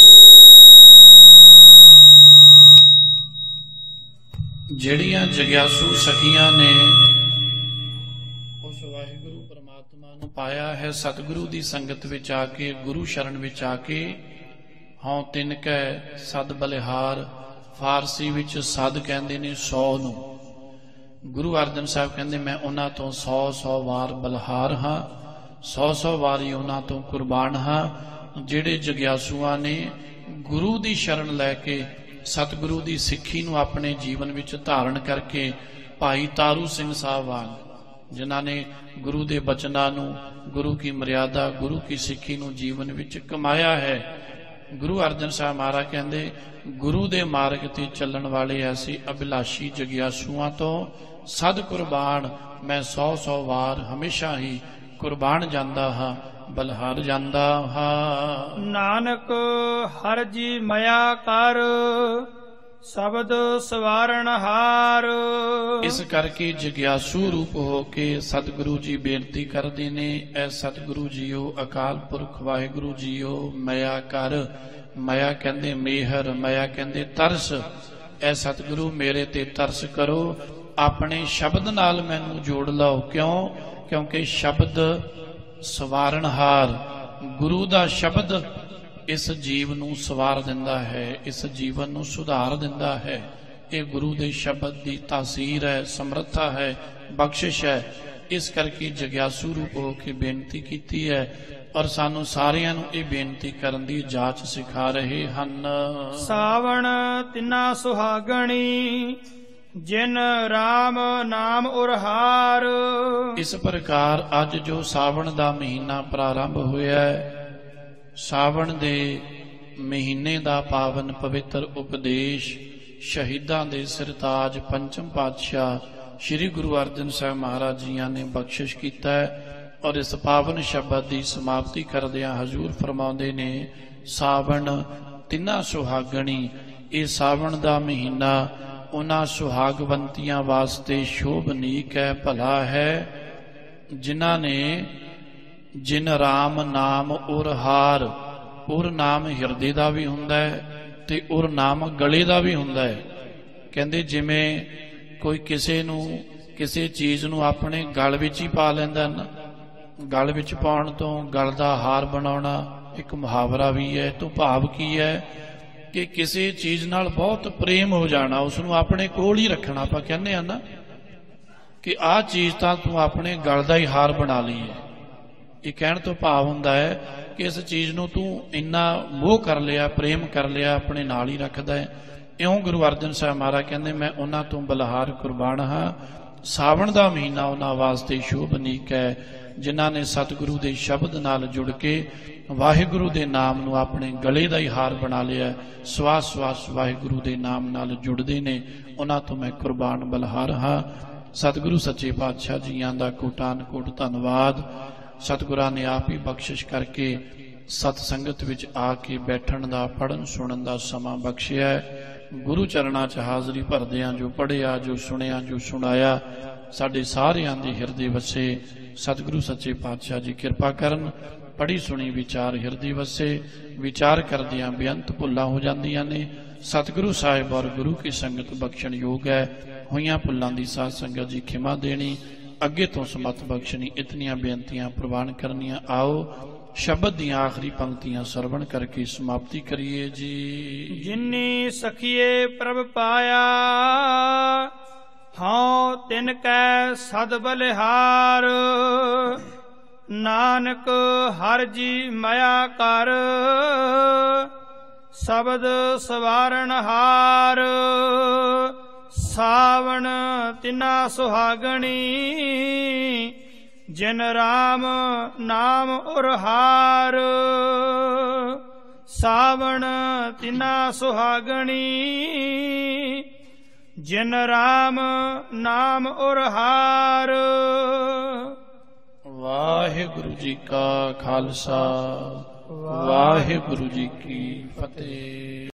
ਜਿਹੜੀਆਂ ਜਗਿਆਸੂ ਸਖੀਆਂ ਨੇ ਉਸ ਵਾਹਿਗੁਰੂ ਪਰਮਾਤਮਾ ਨੂੰ ਪਾਇਆ ਹੈ, ਸਤਿਗੁਰੂ ਦੀ ਸੰਗਤ ਵਿੱਚ ਆ ਕੇ, ਗੁਰੂ ਸ਼ਰਨ ਵਿੱਚ ਆ ਕੇ, ਹਉ ਤਿਨ ਕੈ ਸਦ ਬਲਿਹਾਰ। ਫਾਰਸੀ ਵਿੱਚ ਸਦ ਕਹਿੰਦੇ ਨੇ ਸੌ ਨੂੰ। ਗੁਰੂ ਅਰਜਨ ਸਾਹਿਬ ਕਹਿੰਦੇ, ਮੈਂ ਉਹਨਾਂ ਤੋਂ ਸੌ ਸੌ ਵਾਰ ਬਲਿਹਾਰ ਹਾਂ, ਸੌ ਸੌ ਵਾਰੀ ਉਹਨਾਂ ਤੋਂ ਕੁਰਬਾਨ ਹਾਂ। ਜਿਹੜੇ ਜਗਿਆਸੂਆਂ ਨੇ ਗੁਰੂ ਦੀ ਸ਼ਰਨ ਲੈ ਕੇ ਸਤਿਗੁਰੂ ਦੀ ਸਿੱਖੀ ਨੂੰ ਆਪਣੇ ਜੀਵਨ ਵਿੱਚ ਧਾਰਨ ਕਰਕੇ ਭਾਈ ਤਾਰੂ ਸਿੰਘ ਸਾਹਿਬ ਵਾਂਗ ਜਿਨ੍ਹਾਂ ਨੇ ਗੁਰੂ ਦੇ ਬਚਨਾਂ ਨੂੰ, ਗੁਰੂ ਕੀ ਮਰਿਆਦਾ, ਗੁਰੂ ਕੀ ਸਿੱਖੀ ਨੂੰ ਜੀਵਨ ਵਿੱਚ ਕਮਾਇਆ ਹੈ। ਗੁਰੂ ਅਰਜਨ ਸਾਹਿਬ ਮਹਾਰਾਜ ਕਹਿੰਦੇ ਗੁਰੂ ਦੇ ਮਾਰਗ ਤੇ ਚੱਲਣ ਵਾਲੇ ਐਸੇ ਅਭਿਲਾਸ਼ੀ ਜਗਿਆਸੂਆਂ ਤੋਂ ਸਦ ਕੁਰਬਾਨ ਮੈਂ ਸੌ ਸੌ ਵਾਰ ਹਮੇਸ਼ਾ ਹੀ ਕੁਰਬਾਨ ਜਾਂਦਾ ਹਾਂ, ਬਲਹਾਰ ਜਾਂਦਾ ਹਾਂ। ਨਾਨਕ ਹਰ ਜੀ ਮਇਆ ਕਰ ਸ਼ਬਦ ਸਵਾਰਨ ਹਾਰ। ਇਸ ਕਰਕੇ ਜਗਿਆਸੂ ਰੂਪ ਹੋ ਕੇ ਸਤਿਗੁਰੂ ਜੀ ਬੇਨਤੀ ਕਰਦੇ ਨੇ, ਐ ਸਤਿਗੁਰੂ ਜੀਓ, ਅਕਾਲ ਪੁਰਖ ਵਾਹਿਗੁਰੂ ਜੀਓ, ਮਇਆ ਕਰ। ਮਇਆ ਕਹਿੰਦੇ ਮਿਹਰ, ਮਇਆ ਕਹਿੰਦੇ ਤਰਸ। ਐ ਸਤਿਗੁਰੂ ਮੇਰੇ ਤੇ ਤਰਸ ਕਰੋ, ਆਪਣੇ ਸ਼ਬਦ ਨਾਲ ਮੈਨੂੰ ਜੋੜ ਲਓ। ਕਿਉਂ? ਕਿਉਂਕਿ ਸ਼ਬਦ ਸਵਾਰਨਹਾਰ, ਗੁਰੂ ਦਾ ਸ਼ਬਦ ਇਸ ਜੀਵ ਨੂੰ ਸਵਾਰ ਦਿੰਦਾ ਹੈ, ਇਸ ਜੀਵਨ ਨੂੰ ਸੁਧਾਰ ਦਿੰਦਾ ਹੈ। ਇਹ ਗੁਰੂ ਦੇ ਸ਼ਬਦ ਦੀ ਤਾਸੀਰ ਹੈ, ਸਮਰੱਥਾ ਹੈ, ਬਖਸ਼ਿਸ਼ ਹੈ। ਇਸ ਕਰਕੇ ਜਗਿਆਸੂ ਰੂਪ ਹੋ ਕੇ ਬੇਨਤੀ ਕੀਤੀ ਹੈ ਔਰ ਸਾਨੂੰ ਸਾਰਿਆਂ ਨੂੰ ਇਹ ਬੇਨਤੀ ਕਰਨ ਦੀ ਜਾਚ ਸਿਖਾ ਰਹੇ ਹਨ। ਸਾਵਣ ਤਿੰਨਾ ਸੁਹਾਗਣੀ ਜਿਨ ਰਾਮ ਨਾਮ ਉਰਹਾਰ। ਇਸ ਪ੍ਰਕਾਰ ਅੱਜ ਜੋ ਸਾਵਣ ਦਾ ਮਹੀਨਾ ਪ੍ਰਾਰੰਭ ਹੋਇਆ ਹੈ, ਸਾਵਣ ਦੇ ਮਹੀਨੇ ਦਾ ਪਾਵਨ ਪਵਿੱਤਰ ਉਪਦੇਸ਼ ਸ਼ਹੀਦਾਂ ਦੇ ਸਿਰਤਾਜ ਪੰਚਮ ਪਾਤਸ਼ਾਹ ਸ੍ਰੀ ਗੁਰੂ ਅਰਜਨ ਸਾਹਿਬ ਮਹਾਰਾਜ ਜੀਆਂ ਨੇ ਬਖਸ਼ਿਸ਼ ਕੀਤਾ ਹੈ। ਔਰ ਇਸ ਪਾਵਨ ਸ਼ਬਦ ਦੀ ਸਮਾਪਤੀ ਕਰਦਿਆਂ ਹਜ਼ੂਰ ਫਰਮਾਉਂਦੇ ਨੇ, ਸਾਵਣ ਤਿੰਨਾ ਸੁਹਾਗਣੀ। ਇਹ ਸਾਵਣ ਦਾ ਮਹੀਨਾ ਉਹਨਾਂ ਸੁਹਾਗਵੰਤੀਆਂ ਵਾਸਤੇ ਸ਼ੋਭਨੀਕ ਹੈ, ਭਲਾ ਹੈ, ਜਿਨ੍ਹਾਂ ਨੇ ਜਿਨ ਰਾਮ ਨਾਮ ਉਰਹਾਰ। ਉਰ ਨਾਮ ਹਿਰਦੇ ਦਾ ਵੀ ਹੁੰਦਾ ਹੈ ਤੇ ਉਰ ਨਾਮ ਗਲੇ ਦਾ ਵੀ ਹੁੰਦਾ ਹੈ। ਕਹਿੰਦੇ ਜਿਵੇਂ ਕੋਈ ਕਿਸੇ ਨੂੰ ਕਿਸੇ ਚੀਜ਼ ਨੂੰ ਆਪਣੇ ਗਲ ਵਿੱਚ ਹੀ ਪਾ ਲੈਂਦਾ ਨਾ, ਗਲ ਵਿੱਚ ਪਾਉਣ ਤੋਂ ਗਲ ਦਾ ਹਾਰ ਬਣਾਉਣਾ ਇੱਕ ਮੁਹਾਵਰਾ ਵੀ ਹੈ। ਤੋਂ ਭਾਵ ਕੀ ਹੈ ਕਿ ਕਿਸੇ ਚੀਜ਼ ਨਾਲ ਬਹੁਤ ਪ੍ਰੇਮ ਹੋ ਜਾਣਾ, ਉਸ ਨੂੰ ਆਪਣੇ ਕੋਲ ਹੀ ਰੱਖਣਾ। ਆਪਾਂ ਕਹਿੰਦੇ ਆ ਨਾ ਕਿ ਆਹ ਚੀਜ਼ ਤਾਂ ਤੂੰ ਆਪਣੇ ਗਲ ਦਾ ਹੀ ਹਾਰ ਬਣਾ ਲਈ ਹੈ। ਇਹ ਕਹਿਣ ਤੋਂ ਭਾਵ ਹੁੰਦਾ ਹੈ ਕਿ ਇਸ ਚੀਜ਼ ਨੂੰ ਤੂੰ ਇੰਨਾ ਮੋਹ ਕਰ ਲਿਆ, ਪ੍ਰੇਮ ਕਰ ਲਿਆ, ਆਪਣੇ ਨਾਲ ਹੀ ਰੱਖਦਾ ਹੈ। ਇਉਂ ਗੁਰੂ ਅਰਜਨ ਸਾਹਿਬ ਮਹਾਰਾਜ ਕਹਿੰਦੇ ਮੈਂ ਉਹਨਾਂ ਤੋਂ ਬਲਹਾਰ ਕੁਰਬਾਨ ਹਾਂ। ਸਾਵਣ ਦਾ ਮਹੀਨਾ ਉਹਨਾਂ ਵਾਸਤੇ ਸ਼ੋਭਨੀਕ ਹੈ, ਜਿਨ੍ਹਾਂ ਨੇ ਸਤਿਗੁਰੂ ਦੇ ਸ਼ਬਦ ਨਾਲ ਜੁੜ ਕੇ ਵਾਹਿਗੁਰੂ ਦੇ ਨਾਮ ਨੂੰ ਆਪਣੇ ਗਲੇ ਦਾ ਹੀ ਹਾਰ ਬਣਾ ਲਿਆ। ਸਵਾਸ ਸਵਾਸ ਵਾਹਿਗੁਰੂ ਦੇ ਨਾਮ ਨਾਲ ਜੁੜਦੇ ਨੇ, ਉਹਨਾਂ ਤੋਂ ਮੈਂ ਕੁਰਬਾਨ ਬਲਹਾਰ ਹਾਂ। ਸਤਿਗੁਰੂ ਸੱਚੇ ਪਾਤਸ਼ਾਹ ਜੀਆਂ ਦਾ ਕੋਟਾਨ ਕੋਟ ਧੰਨਵਾਦ। ਸਤਿਗੁਰਾਂ ਨੇ ਆਪ ਹੀ ਬਖਸ਼ਿਸ਼ ਕਰਕੇ ਸਤ ਸੰਗਤ ਵਿੱਚ ਆ ਕੇ ਬੈਠਣ ਦਾ, ਪੜ੍ਹਨ ਸੁਣਨ ਦਾ ਸਮਾਂ ਬਖਸ਼ਿਆ। ਗੁਰੂ ਚਰਨਾਂ 'ਚ ਹਾਜ਼ਰੀ ਭਰਦਿਆਂ ਜੋ ਪੜ੍ਹਿਆ, ਜੋ ਸੁਣਿਆ, ਜੋ ਸੁਣਾਇਆ, ਸਾਡੇ ਸਾਰਿਆਂ ਦੇ ਹਿਰਦੇ ਵਸੇ। ਸਤਿਗੁਰੂ ਸੱਚੇ ਪਾਤਸ਼ਾਹ ਜੀ ਕਿਰਪਾ ਕਰਨ, ਪੜ੍ਹੀ ਸੁਣੀ ਵਿਚਾਰ ਹਿਰਦੇ ਵਸੇ। ਵਿਚਾਰ ਕਰਦਿਆਂ ਬੇਅੰਤ ਭੁੱਲਾਂ ਹੋ ਜਾਂਦੀਆਂ ਨੇ। ਸਤਿਗੁਰੂ ਸਾਹਿਬ ਔਰ ਗੁਰੂ ਕੀ ਸੰਗਤ ਬਖਸ਼ਣ ਯੋਗ ਹੈ। ਹੋਈਆਂ ਭੁੱਲਾਂ ਦੀ ਸਾਧ ਸੰਗਤ ਜੀ ਖਿਮਾ ਦੇਣੀ, ਅੱਗੇ ਤੋਂ ਸਮਤ ਬਖਸ਼ਣੀ। ਇਤਨੀਆਂ ਬੇਨਤੀਆਂ ਪ੍ਰਵਾਨ ਕਰਨੀਆਂ। ਆਓ ਸ਼ਬਦ ਦੀਆਂ ਆਖਰੀ ਪੰਕਤੀਆਂ ਸਰਵਣ ਕਰਕੇ ਸਮਾਪਤੀ ਕਰੀਏ ਜੀ। ਜਿਨੀ ਸਖੀਏ ਪ੍ਰਭ ਪਾਇਆ ਹਉ ਤਿਨ ਕੈ ਸਦ ਬਲਿਹਾਰ। ਨਾਨਕ ਹਰ ਜੀ ਮਇਆ ਕਰ ਸ਼ਬਦ ਸਵਾਰਨ ਹਾਰ। ਸਾਵਣ ਤਿਨਾ ਸੁਹਾਗਣੀ ਜਿਨ ਰਾਮ ਨਾਮ ਉਰਹਾਰ। ਸਾਵਣ ਤਿਨਾ ਸੁਹਾਗਣੀ ਜਿਨ ਰਾਮ ਨਾਮ ਉਰਹਾਰ। ਵਾਹਿਗੁਰੂ ਜੀ ਕਾ ਖਾਲਸਾ, ਵਾਹਿਗੁਰੂ ਜੀ ਕੀ ਫਤਿਹ।